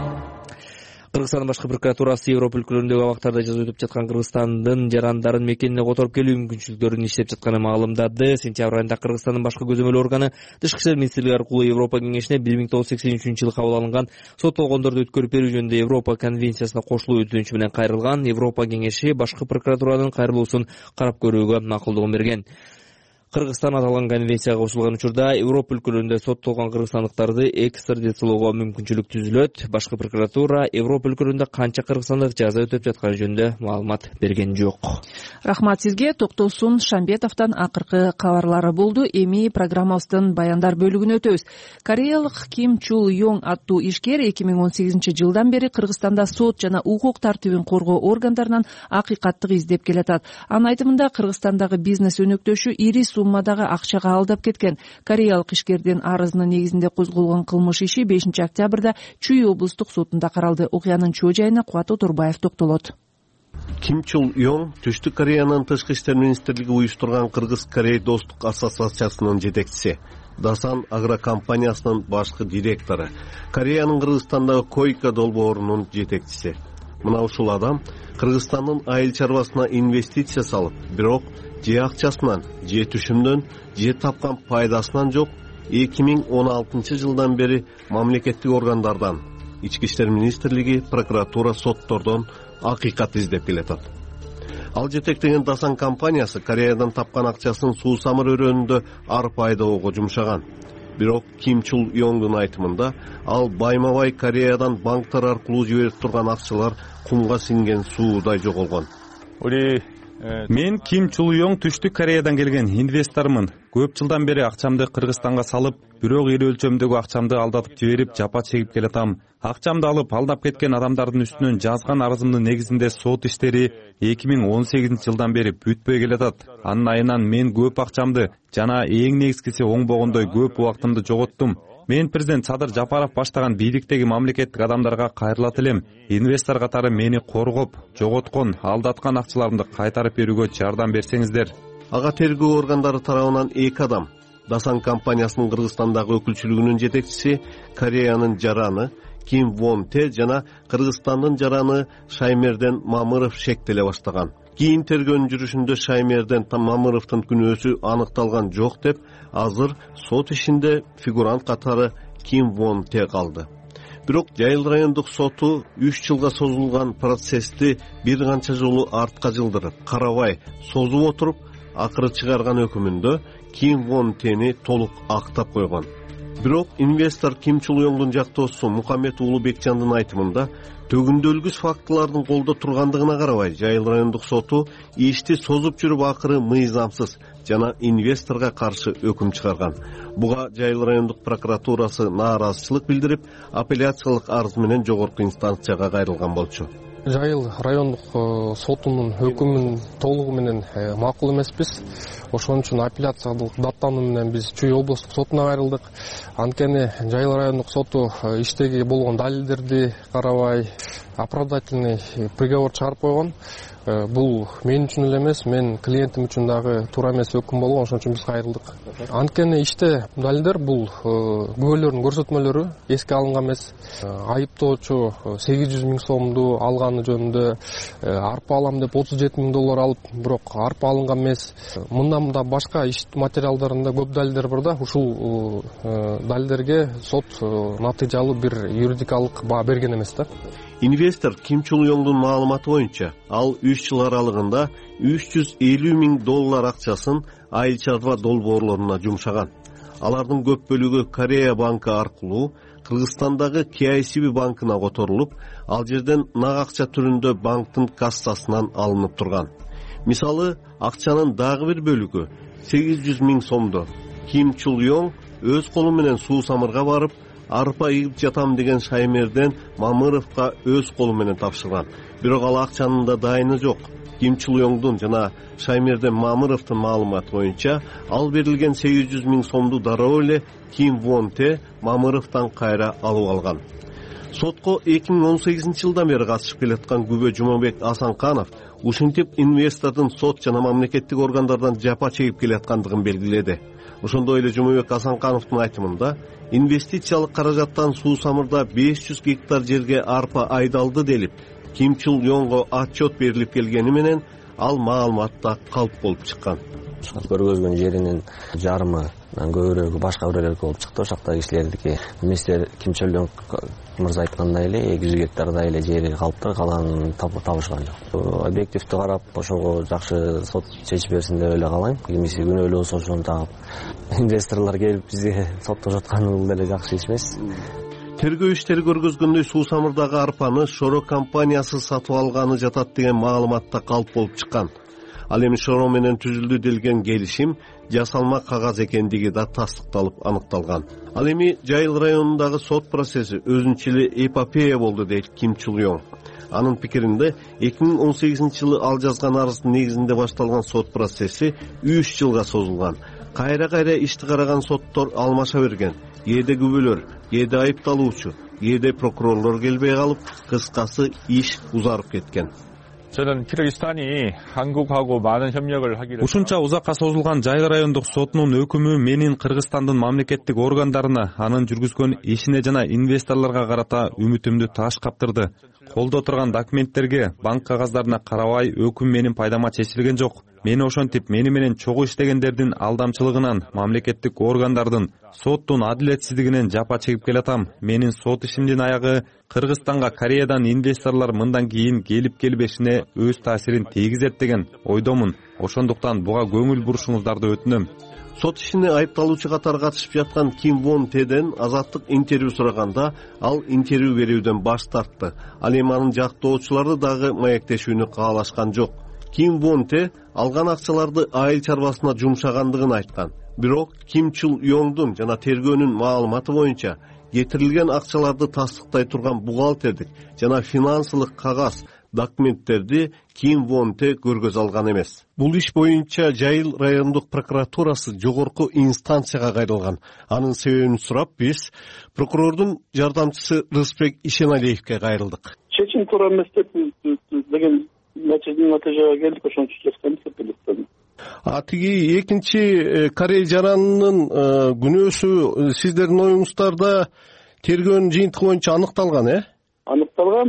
Кыргызстандын башкы прокуратурасы Европа өлкөлөрүндөгү абактарда жаза өтүп жаткан Кыргызстандын жарандарын мекенине которуп келүү мүмкүнчүлүктөрүн иштеп жатканын маалымдады. Сентябрь айында Кыргызстандын башкы көзөмөл органы Тышкы иштер министрлиги аркылуу Европа кеңешине 1983 жылы кабыл алынган соттолгондорду өткөрүп берүү жөнүндө Европа конвенциясына кошулуу өтүнүчү менен кайрылган. Европа кеңеши башкы прокуратуранын кайрылуусун карап көрүүгө макулдугун берген. Кыргызстан аталган конвенцияга кошулган учурда Европа өлкөлөрүндө соттолгон кыргызстандыктарды экстрадициялоого мүмкүнчүлүк түзүлөт. Башкы прокуратура Европа өлкөлөрүндө канча кыргызстандык жаза өтөп жатканы жөнүндө маалымат берген жок. Рахмат сизге. Токтосун Шамбетовдон акыркы кабарлары болду. Эми программабыздын баяндар бөлүгүнө өтөбүз. Кореялык Ким Чул Йонг аттуу ишкер 2018 жылдан бери Кыргызстанда сот жана укук тартибин коргоо органдарынан акыйкаттык издеп келатат. Анын айтымында Кыргызстандагы бизнес өнөктөшү ири суммадагы акчага алдап кеткен. Кореялык ишкердин арызынын негизинде козголгон кылмыш иши 5 октябрда Чүй облустук сотунда каралды. Окуянын чоо жайына Кубат Отурбаев токтолот. Ким Чул Йонг Түштүк Кореянын Тышкы иштер министрлиги уюштурган Кыргыз-Корей достук ассоциациясынын жетекчиси, Дасан агрокомпаниясынын башкы директору, Кореянын Кыргызстандагы койка долбоорунун жетекчиси. Мына ушул адам Кыргызстандын айыл чарбасына инвестиция салып, бирок же акчасынан, же түшүмдөн, же тапкан пайдасынан жок 2016 жылдан бери мамлекеттик органдардан, Ички иштер министрлиги, прокуратура, соттордон акыйкат издеп келатат. Ал жетектеген Дасан компаниясы Кореядан тапкан акчасын суусамыр өрөөнүндө арпа айдоого жумшаган. Бирок Ким Чул Йонгдун айтымында ал байма-бай Кореядан банктар аркылуу жиберип турган акчалар кумга сиңген суудай жоголгон. Мен Ким Чул Йонг Түштүк Кореядан келген инвестормун. Көп жылдан бери акчамды Кыргызстанга салып, бирок ири өлчөмдөгү акчамды алдатып жиберип, жапа чегип келатам. Акчамды алып, алдап кеткен адамдардын үстүнөн жазган арызымдын негизинде сот иштери 2018 жылдан бери бүтпөй келатат. Анын айынан мен көп акчамды жана эң негизгиси оңбогондой көп убактымды жоготтум. Мен президент Садыр Жапаров баштаган бийликтеги мамлекеттик адамдарга кайрылат элем. Инвестор катары мени коргоп, жоготкон, алдаткан акчаларымды кайтарып берүүгө жардам берсеңиздер. Ага тергөө органдары тарабынан 2 адам, Дасан компаниясынын Кыргызстандагы өкүлчүлүгүнүн жетекчиси, Кореянын жараны Ким Вон Те жана Кыргызстандын жараны Шаймерден Мамыров шектеле баштаган. Кийин тергөөнүн жүрүшүндө Шаймерден Мамыровдун күнөөсү аныкталган жок деп, азыр сот ишинде фигурант катары Ким Вон Те калды. Бирок Жайыл райондук соту 3 жылга созулган процессти бир канча жолу артка жылдырып, карабай созуп отуруп, акыры чыгарган өкүмүндө Ким Вон Тени толук актап койгон. Бирок инвестор Ким Чул Йонгдун жактоосу Мухаммед Улубекжандын айтымында төгүндөлгүс фактылардын колдо тургандыгына карабай, Жайыл райондук соту ишти созуп жүрүп акыры мыйзамсыз жана инвесторго каршы өкүм чыгарган. Буга Жайыл райондук прокуратурасы нааразычылык билдирип, апелляциялык арыз менен жогорку инстанцияга кайрылган болчу. Жайыл райондук сотунун өкүмүн толугу менен макул эмеспиз. ошон үчүн апелляциялык даттануу менен биз Чүй облустук сотуна кайрылдык. Анткени Жайыл райондук соту иштеги болгон далилдерди карабай оправдательный приговор чыгарып койгон. Бул мен үчүн эле эмес, мен клиентим үчүн дагы туура эмес өкүм болгон, ошон үчүн биз кайрылдык. Анткени иште далилдер бул күбөлөрдүн көрсөтмөлөрү эске алынган эмес. Айыптоочу 800 000 сомду алганы жөнүндө арпа алам деп $37 000 алып, бирок арпа алынган эмес. Мындан да башка иш материалдарында көп далилдер бар да, ушул далилдерге сот натыйжалуу бир юридикалык баа берген эмес да. Инвестор Ким Чул Йоңдун маалыматы боюнча, ал 3 жыл аралыгында $350 000 акчасын айыл чарба долбоорлоруна жумшаган. Алардын көп бөлүгү Корея банкы аркылуу Кыргызстандагы KICB банкына которулуп, ал жерден нак акча түрүндө банктын кассасынан алынып турган. Мисалы, акчанын дагы бир бөлүгү 800 000 сомду Ким Чул Йоң өз колу менен Суу Самырга барып, арпа ийип жатам деген Шаймерден Мамыровго өз колу менен тапшырган. Бирок ал акчанын да дайыны жок. Ким Чул Йоңдун жана Шаймерден Мамыровдун маалыматы боюнча, ал берилген 800 000 сомду дароо эле Ким Вон Те Мамыровдон кайра алып алган. Сотко 2018 жылдан бери катышып келаткан күбө Жумабек Асанканов ушинтип инвестордун сот жана мамлекеттик органдардан жапа чегип келаткандыгын белгиледи. Ошондой эле Жумабек Асанкановдун айтымында, инвестициялык каражаттан Суу Самырда 500 гектар жерге арпа айдалды делип, Ким Чул Йоңго отчет берилип келгени менен ал маалыматта калп болуп чыккан. Көргөзгөн жеринин жарымынан көбүрөөгү башка бирөөлөргө болуп чыкты. Ошакта кишилердики мистер Ким Чул Йоң мырза айткандай эле 200 гектардай эле жери калыптыр, калганын табышкан жок. Объективдүү карап, ошого жакшы сот чечип берсин деп эле каалайм. Кимиси күнөөлүү болсо ошону тагып инвесторлор келип бизге соттошотканы бул деле жакшы иш эмес. Тергөө иштери көргөзгөндөй Суу Самырдагы арпаны Шоро компаниясы сатып алганы жатат деген маалыматта калп болуп чыккан. Ал эми Шоро менен түзүлдү делген келишим жасалма кагаз экендиги да тастыкталып аныкталган. Ал эми Жайыл районундагы сот процесси өзүнчө эле эпопея болду дейт Ким Чул Йоң. Анын пикиринде 2018 жылы ал жазган арыздын негизинде башталган сот процесси 3 жылга созулган. Кайра ишти караган соттор алмаша берген. Кээде күбөлөр, кээде айыпталуучу, кээде прокурорлор келбей калып, кыскасы иш узарып кеткен. Ушунча узакка созулган Жайыл райондук сотунун өкүмү менин Кыргызстандын мамлекеттик органдарына, анын жүргүзгөн ишине жана инвесторлорго карата үмүтүмдү таш каптырды. Колдо турган документтерге, банк кагаздарына карабай өкүм менин пайдама чечилген жок. Мени ошентип, мени менен чогуу иштегендердин алдамчылыгынан, мамлекеттик органдардын, соттун адилетсиздигинен жапа чегип келатам. Менин сот ишимдин аягы Кыргызстанга Кореядан инвесторлор мындан кийин келип келбешине өз таасирин тийгизет деген ойдомун. Ошондуктан буга көңүл бурушуңуздарды өтүнөм. Сот ишине айыпталуучу катары катышып жаткан Ким Вон Теден азаттык интервью сураганда, ал интервью берүүдөн баш тартты. Ал эми анын жактоочулары дагы маектешүүнү каалашкан жок. Ким Вон Те алган акчаларды айыл чарбасына жумшагандыгын айткан. Бирок Ким Чул Йоңдун жана тергөөнүн маалыматы боюнча кетирилген акчаларды тастыктай турган бухгалтердик жана финансылык кагаз документтерди Ким Вон Те көргөз алган эмес. Бул иш боюнча Жайыл райондук прокуратурасы жогорку инстанцияга кайрылган. Анын себебин сурап, биз прокурордун жардамчысы Рыспек Ишеналиевге кайрылдык. Чечим туура эмес деп деген натыйжага келдик, ошон үчүн жаскан. Тиги экинчи Корея жаранынын күнөөсү сиздердин оюңуздарда тергөөнүн жыйынтыгы боюнча аныкталган, Аныкталган,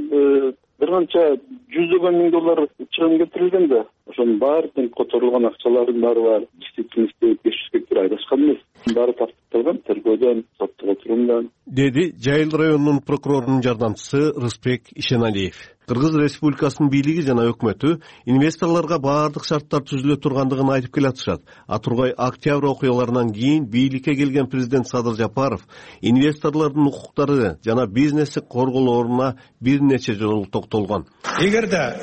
бир канча $100 000 чыгым келтирилген да. Ошонун баары которулган акчалардын баары бар. Действительности 500 гектар айдашкан эмес. Баары тартыпталган тергөөдөн, соттук отурумдан. Деди Жайыл районунун прокурорунун жардамчысы Рыспек Ишеналиев. Кыргыз Республикасынын бийлиги жана өкмөтү инвесторлорго баардык шарттар түзүлө тургандыгын айтып келатышат. Тургай октябрь окуяларынан кийин бийликке келген президент Садыр Жапаров инвесторлордун укуктары жана бизнеси корголооруна бир нече жолу токтолгон. Эгерде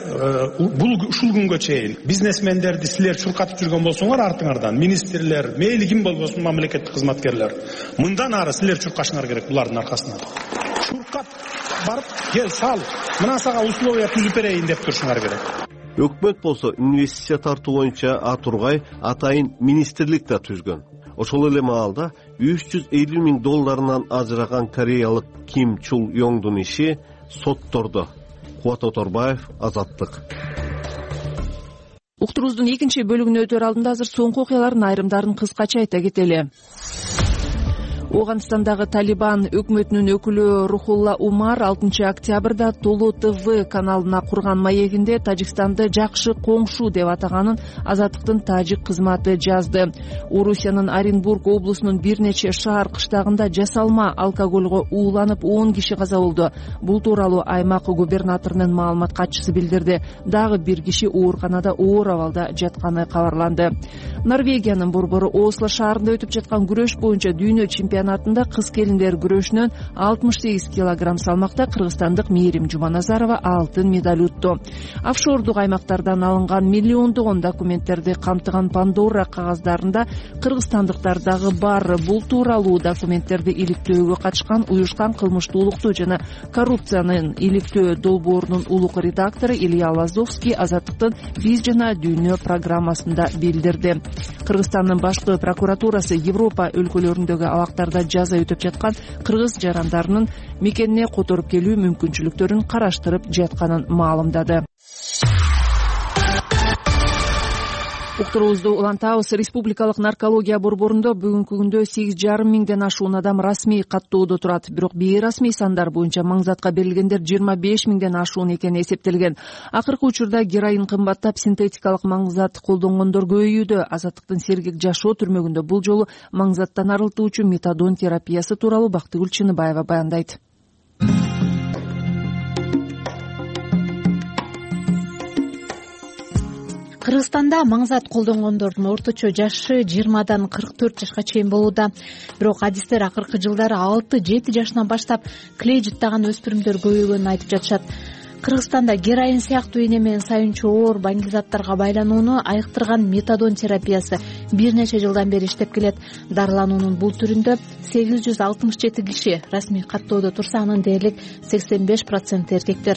ушул күнгө чейин бизнесмендерди силер чуркатып жүргөн болсоңор артыңардан, министрлер, мейли ким болбосун мамлекеттик кызматкерлер, мындан ары силер чуркашыңар керек булардын аркасынан. Чуркап барып, кел сал, мына сага условия түзүп берейин деп турушуңар керек. Өкмөт болсо инвестиция тартуу боюнча Атургай атайын министрлик да түзгөн. Ошол эле маалда $350,000 ажыраган кореялык Ким Чул Йоңдун иши соттордо. Кубат Оторбаев, Азаттык. Уктуруубуздун экинчи бөлүгүнө өтөр алдында азыр соңку окуялардын айрымдарын кыскача айта кетели. Оганстандагы Талибан өкмөтүнүн өкүлү Рухулла Умар 6 октябрда Толу ТВ каналына курган маегинде Тажикстанды жакшы коңшу деп атаганын Азаттыктын тажик кызматы жазды. Орусиянын Оренбург облусунун бир нече шаар кыштагында жасалма алкоголго ууланып 10 киши каза болду. Бул тууралуу аймак губернаторунун маалымат катчысы билдирди. Дагы бир киши ооруканада оор абалда жатканы кабарланды. Норвегиянын борбору Осло шаарында өтүп жаткан күрөш боюнча дүйнө чемпионатында кыз келиндер күрөшүнөн 68 килограмм салмакта кыргызстандык Мээрим Жуманазарова алтын медаль утту. Офшордук аймактардан алынган миллиондогон документтерди камтыган Пандора кагаздарында кыргызстандыктардагы бар. Бул тууралуу документтерди иликтөөгө катышкан уюшкан кылмыштуулукту жана коррупциянын иликтөө долбоорунун улук редактору Илья Лазовский Азаттыктын биз жана дүйнө программасында билдирди. Кыргызстандын башкы прокуратурасы Европа өлкөлөрүндөгү абактарда жаза өтүп жаткан кыргыз жарандарынын мекенине которуп келүү мүмкүнчүлүктөрүн караштырып жатканын маалымдады. Уктуруубузду улантабыз. Республикалык наркология борборунда бүгүнкү күндө 8,5 миңден ашуун адам расмий каттоодо турат. Бирок бейрасмий сандар боюнча маңзатка берилгендер 25 миңден ашуун экени эсептелген. Акыркы учурда героин кымбаттап, синтетикалык маңзат колдонгондор көбөйүүдө. Азаттыктын Сергек жашоо түрмөгүндө бул жолу маңзаттан арылтуучу метадон терапиясы тууралуу Бактыгүл Чыныбаева баяндайт. Кыргызстанда маңзат колдонгондордун орточо жашы 20дан 44 жашка чейин болууда. Бирок адистер акыркы жылдары 6-7 жашынан баштап клей жыттаган өспүрүмдөр көбөйгөнүн айтып жатышат. Кыргызстанда героин сыяктуу эне менен сайынчу оор баңгизаттарга байланууну айыктырган метадон терапиясы бир нече жылдан бери иштеп келет. Дарылануунун бул түрүндө 867 киши расмий каттоодо турса, анын дээрлик 85% эркектер.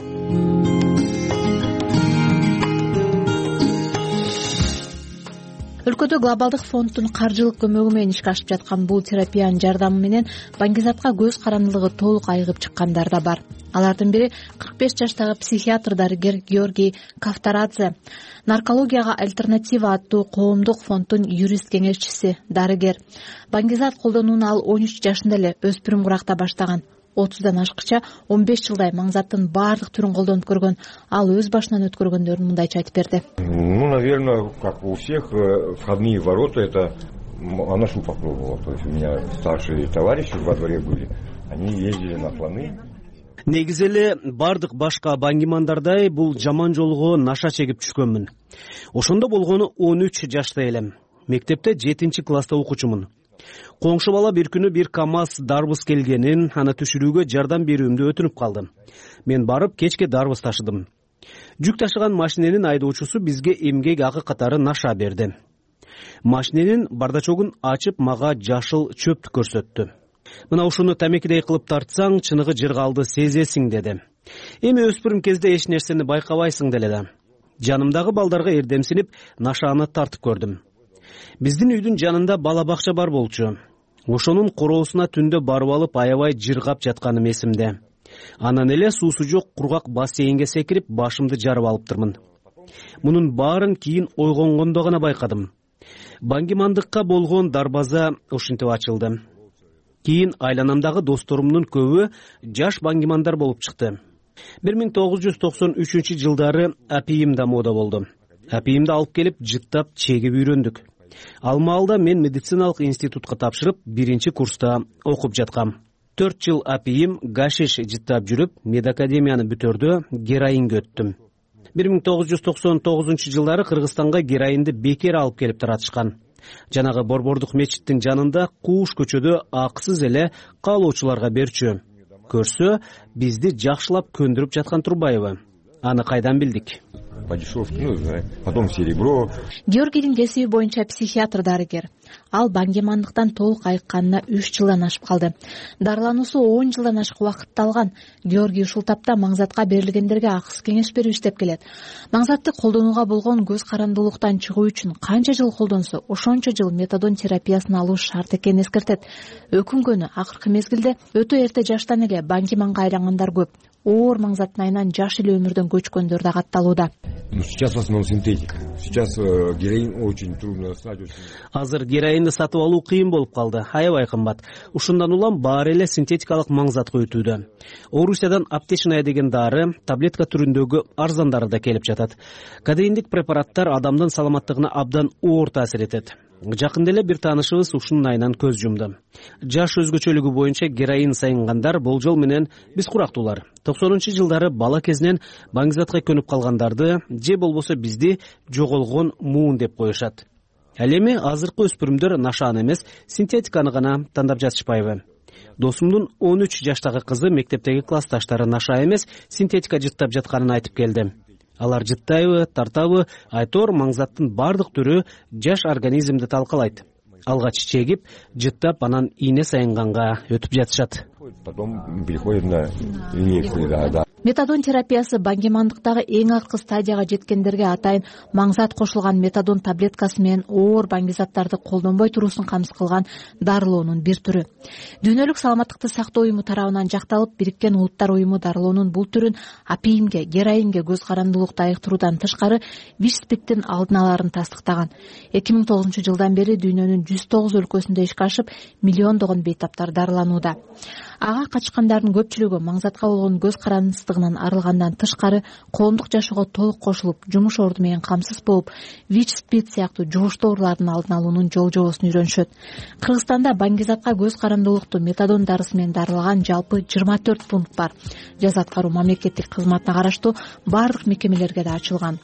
Өлкөдө глобалдык фонддун каржылык көмөгү менен ишке ашып жаткан бул терапиянын жардамы менен баңгизатка көз карандылыгы толук айыгып чыккандар да бар. Алардын бири 45 жаштагы психиатр дарыгер Георгий Кавторадзе. Наркологияга альтернатива аттуу коомдук фонддун юрист кеңешчиси, дарыгер. Баңгизат колдонууну ал 13 жашында эле өспүрүм куракта баштаган. 30дан ашкыча 15 жылдай маңзаттын баардык түрүн колдонуп көргөн. Ал өз башынан өткөргөндөрүн мындайча айтып берди. Наверное, как у всех, входные ворота, это анашу попробовала. То есть у меня старшие товарищи во дворе были, они ездили на планы. Негизи эле бардык башка баңгимандардай бул жаман жолго наша чегип түшкөнмүн. Ошондо болгону 13 жашта элем. Мектепте 7-класста окуучумун. Коңшу бала бир күнү бир КамАЗ дарбыз келгенин, аны түшүрүүгө жардам берүүмдү өтүнүп калды. Мен барып кечке дарбыз ташыдым. Жүк ташыган машиненин айдоочусу бизге эмгек акы катары наша берди. Машиненин бардачогун ачып мага жашыл чөптү көрсөттү. Мына ушуну тамекидей кылып тартсаң, чыныгы жыргалды сезесиң деди. Эми өспүрүм кезде эч нерсени байкабайсың деле да. Жанымдагы балдарга эрдемсинип нашаны тартып көрдүм. Биздин үйдүн жанында бала бакча бар болчу. Ошонун короосуна түндө барып алып аябай жыргап жатканым эсимде. Анан эле суусу жок кургак бассейнге секирип башымды жарып алыптырмын. Мунун баарын кийин ойгонгондо гана байкадым. Баңгимандыкка болгон дарбаза ушинтип ачылды. Кийин айланамдагы досторумдун көбү жаш баңгимандар болуп чыкты. 1993 жылдары апийим да мода болду. Апийимди алып келип жыттап чегип үйрөндүк. Ал маалда мен медициналык институтка тапшырып, 1-курста окуп жаткам. 4 жыл апийим гашиш жыттап жүрүп, медакадемияны бүтөрдө героинге өттүм. 1999 жылдары Кыргызстанга героинди бекер алып келип таратышкан. Жанагы борбордук мечиттин жанында Кууш көчөдө акысыз эле каалоочуларга берчү. Көрсө, бизди жакшылап көндүрүп жаткан турбайбы? Аны кайдан билдик? по дешевке, потом серебро. Георгийдин кесиби боюнча психиатр дарыгер. Ал баңгемандыктан толук айыкканына 3 жылдан ашып калды. Дарылануусу 10 жылдан ашык убакытты алган. Георгий ушул тапта маңзатка берилгендерге акыс кеңеш берип иштеп келет. Маңзатты колдонууга болгон көз карандылыктан чыгуу үчүн канча жыл колдонсо, ошончо жыл метадон терапиясын алуу шарт экенин эскертет. Өкүнгөнү акыркы мезгилде өтө эрте жаштан эле баңгеманга айлангандар көп. Оор маңзаттын айынан жаш эле өмүрдөн көчкөндөр да катталууда. Сейчас в основном синтетика. Сейчас героин очень трудно достать. Азыр героинди сатып алуу кыйын болуп калды. Аябай кымбат. Ушундан улам баары эле синтетикалык маңзатка өтүүдө. Орусиядан аптечная деген дары, таблетка түрүндөгү арзандары да келип жатат. Кадеиндик препараттар адамдын саламаттыгына абдан оор таасир этет. Жакында эле бир таанышыбыз ушунун айынан көз жумду. Жаш өзгөчөлүгү боюнча героин сайынгандар болжол менен биз курактуулар. 90-жылдары бала кезинен баңгизатка көнүп калгандарды же болбосо бизди жоголгон муун деп коюшат. Ал эми азыркы өспүрүмдөр нашааны эмес, синтетиканы гана тандап жатышпайбы? Досумдун 13 жаштагы кызы мектептеги классташтары наша эмес, синтетика жыттап жатканын айтып келди. Алар жыттайбы, тартабы, айтор маңзаттын бардык түрү жаш организмди талкалайт. Алгач чегип, жыттап, анан ийне сайынганга өтүп жатышат. Потом переходит на линейку, да. Метадон терапиясы баңгемандыктагы эң аркы стадияга жеткендерге атайын маңзат кошулган метадон таблеткасы менен оор баңгизаттарды колдонбой туруусун камсыз кылган дарылоонун бир түрү. Дүйнөлүк саламаттыкты сактоо уюму тарабынан жакталып, Бириккен Улуттар уюму дарылоонун бул түрүн апиимге, героинге көз карандылыкты айыктыруудан тышкары ВИЧ/СПИДтин алдын аларын тастыктаган. 2009-жылдан бери дүйнөнүн 109 өлкөсүндө ишке ашып, миллиондогон бейтаптар дарыланууда. Ага качкандардын көпчүлүгү маңзатка болгон көз карандысыздыгынан арылгандан тышкары коомдук жашоого толук кошулуп, жумуш орду менен камсыз болуп, ВИЧ/СПИД сыяктуу жугуштуу оорулардын алдын алуунун жол-жобосун үйрөнүшөт. Кыргызстанда баңгизатка көз карандылыктуу метадон дарысы менен дарылаган жалпы 24 пункт бар. Жаза аткаруу мамлекеттик кызматына караштуу бардык мекемелерге да ачылган.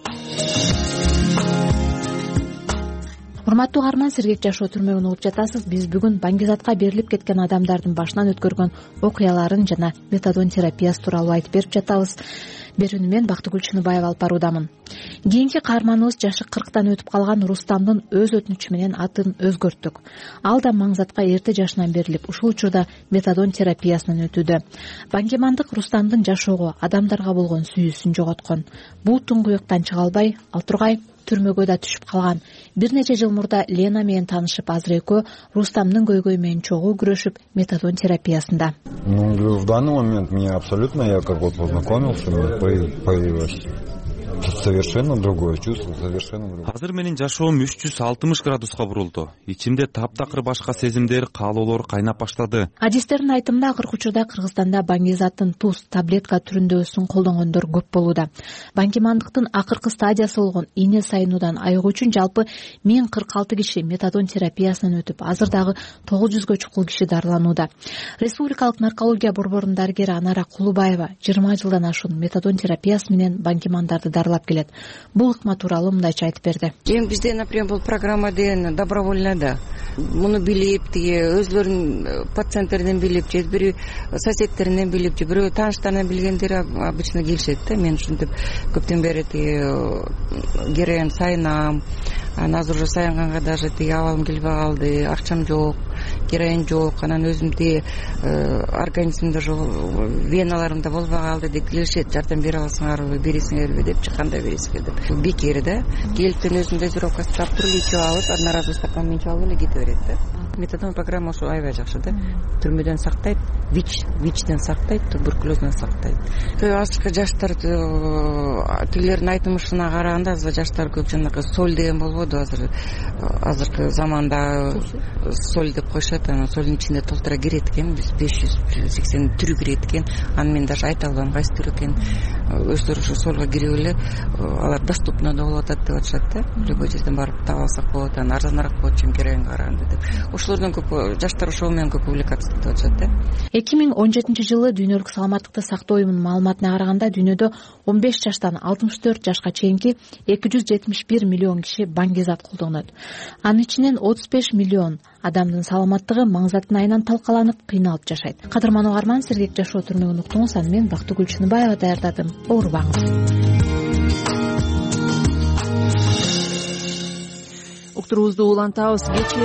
Урматтуу угарман, сергек жашоо түрмөгүн угуп жатасыз. Биз бүгүн баңгизатка берилип кеткен адамдардын башынан өткөргөн окуяларын жана метадон терапиясы тууралуу айтып берип жатабыз. Берүүнү мен Бактыгүл Чыныбаева алып баруудамын. Кийинки каарманыбыз жашы 40тан өтүп калган Рустамдын өз өтүнүчү менен атын өзгөрттүк. Ал да маңзатка эрте жашынан берилип, ушул учурда метадон терапиясынан өтүүдө. Баңгемандык Рустамдын жашоого, адамдарга болгон сүйүүсүн жоготкон. Бул туңгуюктан чыга албай, ал тургай түрмөгө да түшүп калган. Бир нече жыл мурда Лена менен таанышып, азыр экөө Рустамдын көйгөйү менен чогуу күрөшүп, метадон терапиясында. В данный момент меня абсолютно, я как вот познакомился, появилось совершенно другое чувство, совершенно другое. Азыр менин жашоом 360 градуска бурулду. Ичимде таптакыр башка сезимдер, каалоолор кайнап баштады. Адистердин айтымында акыркы учурда Кыргызстанда баңгизаттын туз таблетка түрүндөгүсүн колдонгондор көп болууда. Баңгемандыктын акыркы стадиясы болгон ийне сайынуудан айыгуу үчүн жалпы 1046 киши метадон терапиясынан өтүп, азыр дагы 900гө чукул киши дарыланууда. Республикалык наркология борборунун дарыгери Анара Кулубаева 20 жылдан ашуун метадон терапиясы менен баңгемандарды дарылап келет. Бул ыкма тууралуу мындайча айтып берди. Эми бизде, например, бул программа деген добровольно да. Муну билип, өзлөрүнүн пациенттеринен билип, же бири соседтеринен билип, же бирөө тааныштарынан билгендери обычно келишет да. Мен ушинтип көптөн бери героин сайынам, анан азыр уже сайынганга даже абалым келбей калды, акчам жок, героин жок, анан өзүмдү организмимде веналарымда болбой калды деп келишет. Жардам бере аласыңарбы, бересиңерби деп, кандай бересиңер деп. Бекер да. Келиптен өзүм дозировка сап туруп, ичип алып, одноразовый стакан ичип алып эле кетип берет да. Метадон программа ушул аябай жакшы да. Түрмөдөн сактайт, ВИЧтен сактайт, туберкулезден сактайт. Азыркы жаштар тилердин айтымышына караганда азыр жаштар көп жанагы соль деген болбоду азыркы заманда соль деп коюшат. Анан солдун ичинде толтура кирет экен, 580 түрү кирет экен. Аны мен даже айта албайм кайсы түрү экен. Өздөрү ушу солго кирип эле алар доступно да болуп атат деп атышат да. Любой жерден барып таба алсак болот, анан арзаныраак болот чем героинге караганда деп. Ошолордон көп жаштар ошол менен көп увлекаться деп атышат да. 2017-жылы Дүйнөлүк саламаттыкты сактоо уюмунун маалыматына караганда дүйнөдө 15 жаштан 64 жашка чейинки 271 миллион киши баңгизат колдонот. Анын ичинен 35 миллион адамдын саламаттыгы маңзаттын айынан талкаланып, кыйналып жашайт. Кадырман угарман, сергек жашоо түрмөгүн уктуңуз. Аны мен Бактыгүл Чыныбаева даярдадым. Оорубаңыз. уктуруубузду улантабыз.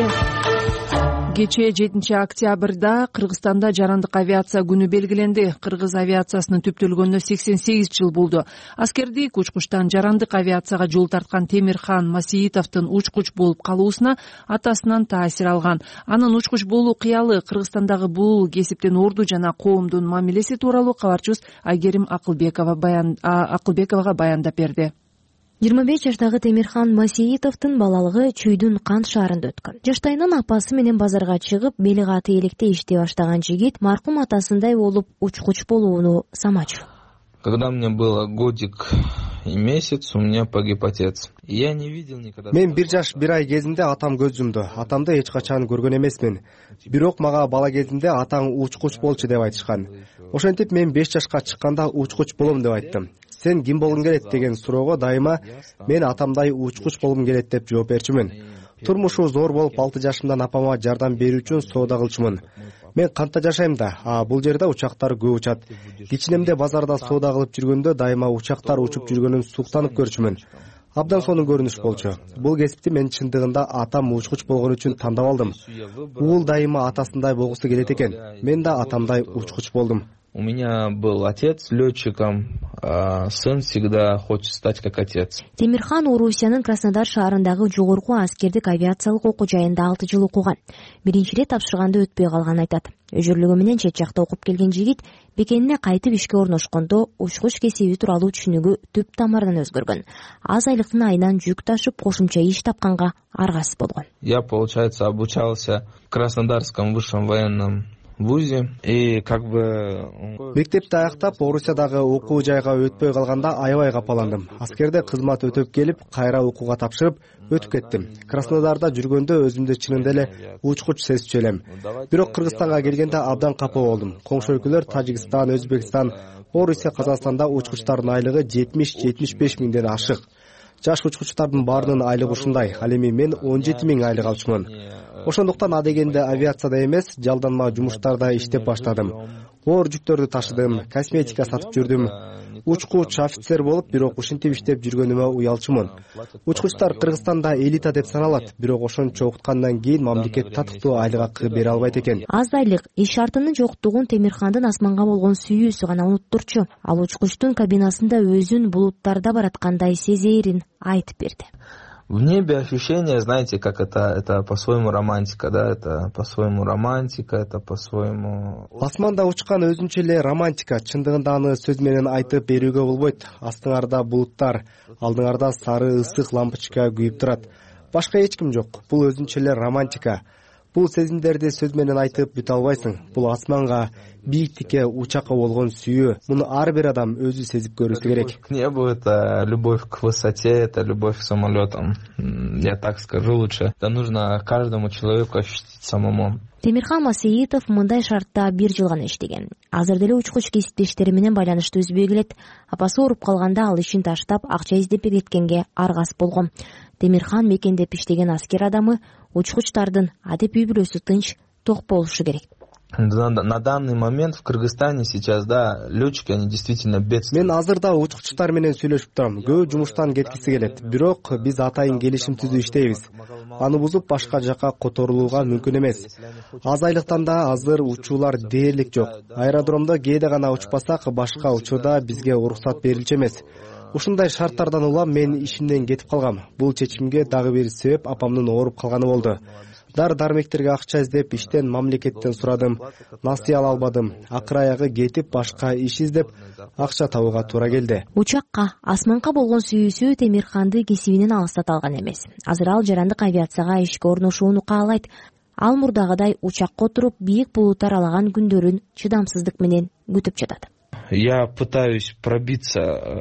Кечээ 7-октябрда Кыргызстанда жарандык авиация күнү белгиленди. Кыргыз авиациясынын түптөлгөнүнө 88 жыл болду. Аскердик учкучтан жарандык авиацияга жол тарткан Темирхан Масиитовдун учкуч болуп калуусуна атасынан таасир алган. Анын учкуч болуу кыялы Кыргызстандагы бул кесиптин орду жана коомдун мамилеси тууралуу кабарчыбыз Айгерим Акылбековага баяндап берди. 25 жаштагы Темирхан Масиитовдун балалыгы Чүйдүн Кант шаарында өткөн. Жаштайынан апасы менен базарга чыгып, бели каты электе иштей баштаган жигит маркум атасындай болуп учкуч болууну самачу. Когда мне было годик и месяц, у меня погиб отец. Я не видел никогда. Мен 1 жаш 1 ай кезинде атам көз жумду. Атамды эч качан көргөн эмесмин. Бирок мага бала кезинде атаң учкуч болчу деп айтышкан. Ошентип мен 5 жашка чыкканда учкуч болом деп айттым. Сен ким болгуң келет деген суроого дайыма мен атамдай учкуч болгум келет деп жооп берчүмүн. Турмушу зор болуп 6 жашымдан апама жардам берүү үчүн соода кылчумун. Мен Кантта жашайм да, бул жерде учактар көп учат. Кичинемде базарда соода кылып жүргөндө дайыма учактар учуп жүргөнүн суктанып көрчүмүн. Абдан сонун көрүнүш болчу. Бул кесипти мен чындыгында атам учкуч болгон үчүн тандап алдым. Уул дайыма атасындай болгусу келет экен. Мен да атамдай учкуч болдум. У меня был отец летчиком, а сын всегда хочет стать как отец. Темирхан Орусиянын Краснодар шаарындагы жогорку аскердик авиациялык окуу жайында 6 жыл окуган. Биринчи рет тапшырганда өтпөй калган айтат. Өжөрлүгү менен чет жакта окуп келген жигит бекенине кайтып ишке орношкондо учкуч кесиби тууралуу түшүнүгү түп тамырынан өзгөргөн. Аз айлыктын айынан жүк ташып кошумча иш тапканга аргасыз болгон. Я, получается, обучался в Краснодарском высшем военном вузе и мектепти аяктап Орусиядагы окуу жайга өтпөй калганда аябай капаландым. Аскерде кызмат өтөп келип, кайра окууга тапшырып өтүп кеттим. Краснодарда жүргөндө өзүмдү чынында эле учкуч сезчү элем. Бирок Кыргызстанга келгенде абдан капа болдум. Коңшу өлкөлөр Тажикстан, Өзбекстан, Орусия, Казакстанда учкучтардын айлыгы 70-75 миңден ашык. Жаш учкучтардын баарынын айлыгы ушундай. Ал эми мен 17 миң айлык алчумун. Ошондуктан адегенде авиацияда эмес, жалданма жумуштарда иштеп баштадым. Оор жүктөрдү ташыдым, косметика сатып жүрдүм. Учкуч офицер болуп, бирок ушинтип иштеп жүргөнүмө уялчумун. Учкучтар Кыргызстанда элита деп саналат, бирок ошончо окуткандан кийин мамлекет татыктуу айлык акы бере албайт экен. Аз айлык иш шартынын жоктугун Темирхандын асманга болгон сүйүүсү гана унуттурчу. Ал учкучтун кабинасында өзүн булуттарда бараткандай сезээрин айтып берди. В небе ощущение, знаете, как это по-своему романтика, да, это по-своему романтика, это по-своему... Асманда учкан өзүнчө эле романтика, чындыгында аны сөз менен айтып берүүгө болбойт. Астыңарда булуттар, алдыңарда сары ысык лампочка күйүп турат. Башка эч ким жок. Бул өзүнчө эле романтика. Бул сезимдерди сөз менен айтып бүтө албайсың. Бул асманга, бийиктикке, учакка болгон сүйүү. Муну ар бир адам өзү сезип көрүшү керек. К небу это любовь к высоте, это любовь к самолетам. Я так скажу лучше. Это нужно каждому человеку ощутить самому. Темирхан Масиитов мындай шартта 1 жыл гана иштеген. Азыр деле учкуч кесиптештери менен байланышты үзбөй келет. Апасы ооруп калганда ал ишин таштап, акча издеп кеткенге аргасыз болгон. Темирхан мекендеп иштеген аскер адамы учкучтардын адеп үй бүлөсү тынч, ток болушу керек. На данный момент в Кыргызстане сейчас, да, летчики, они действительно бедствуют. Мен азырда учкучтар менен сүйлөшүп турам. Көбү жумуштан кеткиси келет. Бирок биз атайын келишим түзүү иштейбиз. Аны бузуп башка жака которулууга мүмкүн эмес. Аз айлыктан да азыр учуулар дээрлик жок. Аэродромдо кээде гана учпасак, башка учурда бизге уруксат берилчү эмес. Ушундай шарттардан улам мен ишимден кетип калгам. Бул чечимге дагы бир себеп апамдын ооруп калганы болду. Дар-дармектерге акча издеп иштен мамлекеттен сурадым, насыя ала албадым. Акыр аягы кетип башка иш издеп акча табууга туура келди. Учакка, асманга болгон сүйүүсү Темирханды кесибинен алыстата алган эмес. Азыр ал жарандык авиацияга ишке орношууну каалайт. Ал мурдагыдай учакка отуруп бийик булуттар алаган күндөрүн чыдамсыздык менен күтүп жатат. Я пытаюсь пробиться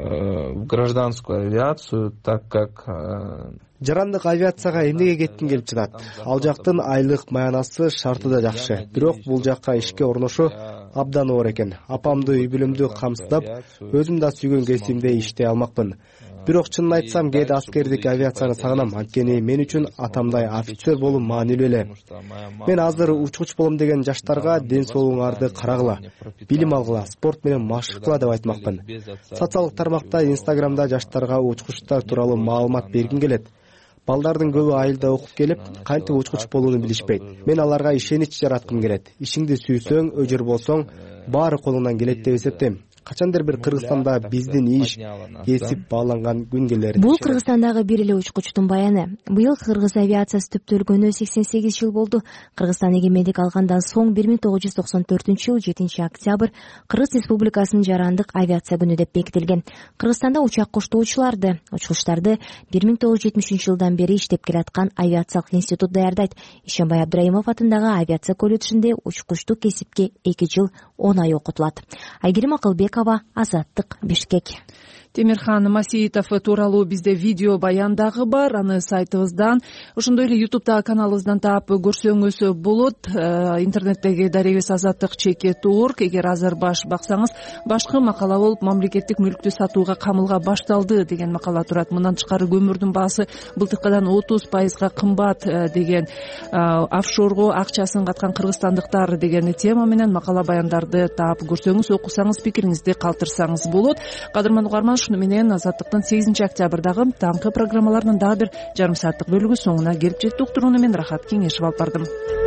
в гражданскую авиацию, так как... Жарандык авиацияга эмнеге кетким келип жатат? Ал жактын айлык маянасы, шарты да жакшы. Бирок бул жакка ишке орношуу абдан оор экен. Апамды, үй бүлөмдү камсыздап, өзүм да сүйгөн кесибимде иштей алмакмын. Бирок чынын айтсам, кээде аскердик авиацияны сагынам, анткени мен үчүн атамдай офицер болуу маанилүү эле. Мен азыр учкуч болом деген жаштарга ден соолугуңарды карагыла, билим алгыла, спорт менен машык кыла деп айтмакмын. Социалдык тармакта, Инстаграмда жаштарга учкучтар тууралуу маалымат бергим келет. балдардын көбү айылда окуп келип кантип учкуч болууну билишпейт. Мен аларга ишенич жараткым келет. Ишиңди сүйсөң, өжөр болсоң, баары колуңдан келет деп эсептейм. Качандыр бир Кыргызстанда биздин иш кесип бааланган күн келер. Бул Кыргызстандагы бир эле учкучтун баяны. Быйыл кыргыз авиациясы төптөлгөнү 88 жыл болду. Кыргызстан эгемендик алгандан соң 1994-жыл 7 октябрь Кыргыз Республикасынын жарандык авиация күнү деп бекитилген. Кыргызстанда учак коштоочуларды, учкучтарды 1970-жылдан бери иштеп келаткан авиациялык институт даярдайт. Ишенбай Абдраимов атындагы авиация колледжинде учкучтук кесипке 2 жыл 10 ай окутулат. Айгерим Акылбекова, Азаттык, Бишкек. Темирхан Масиитов тууралуу бизде видео баян дагы бар. Аны сайтыбыздан, ошондой эле YouTube'дагы каналыбыздан таап көрсөңүз болот. Интернеттеги дарегибиз azattik.org. Эгер азыр баш баксаңыз, башкы макала болуп мамлекеттик мүлктү сатууга камылга башталды деген макала турат. Мындан тышкары көмүрдүн баасы былтыркыдан 30% кымбат деген, офшорго акчасын каткан кыргызстандыктар деген тема менен макала баяндарды таап көрсөңүз, окусаңыз, пикириңизди калтырсаңыз болот. Кадырман угарман, ушуну менен Азаттыктын 8 октябрдагы таңкы программаларынын дагы бир жарым сааттык бөлүгү соңуна келип жетти. Уктурууну мен Рахат Кеңешев алып бардым.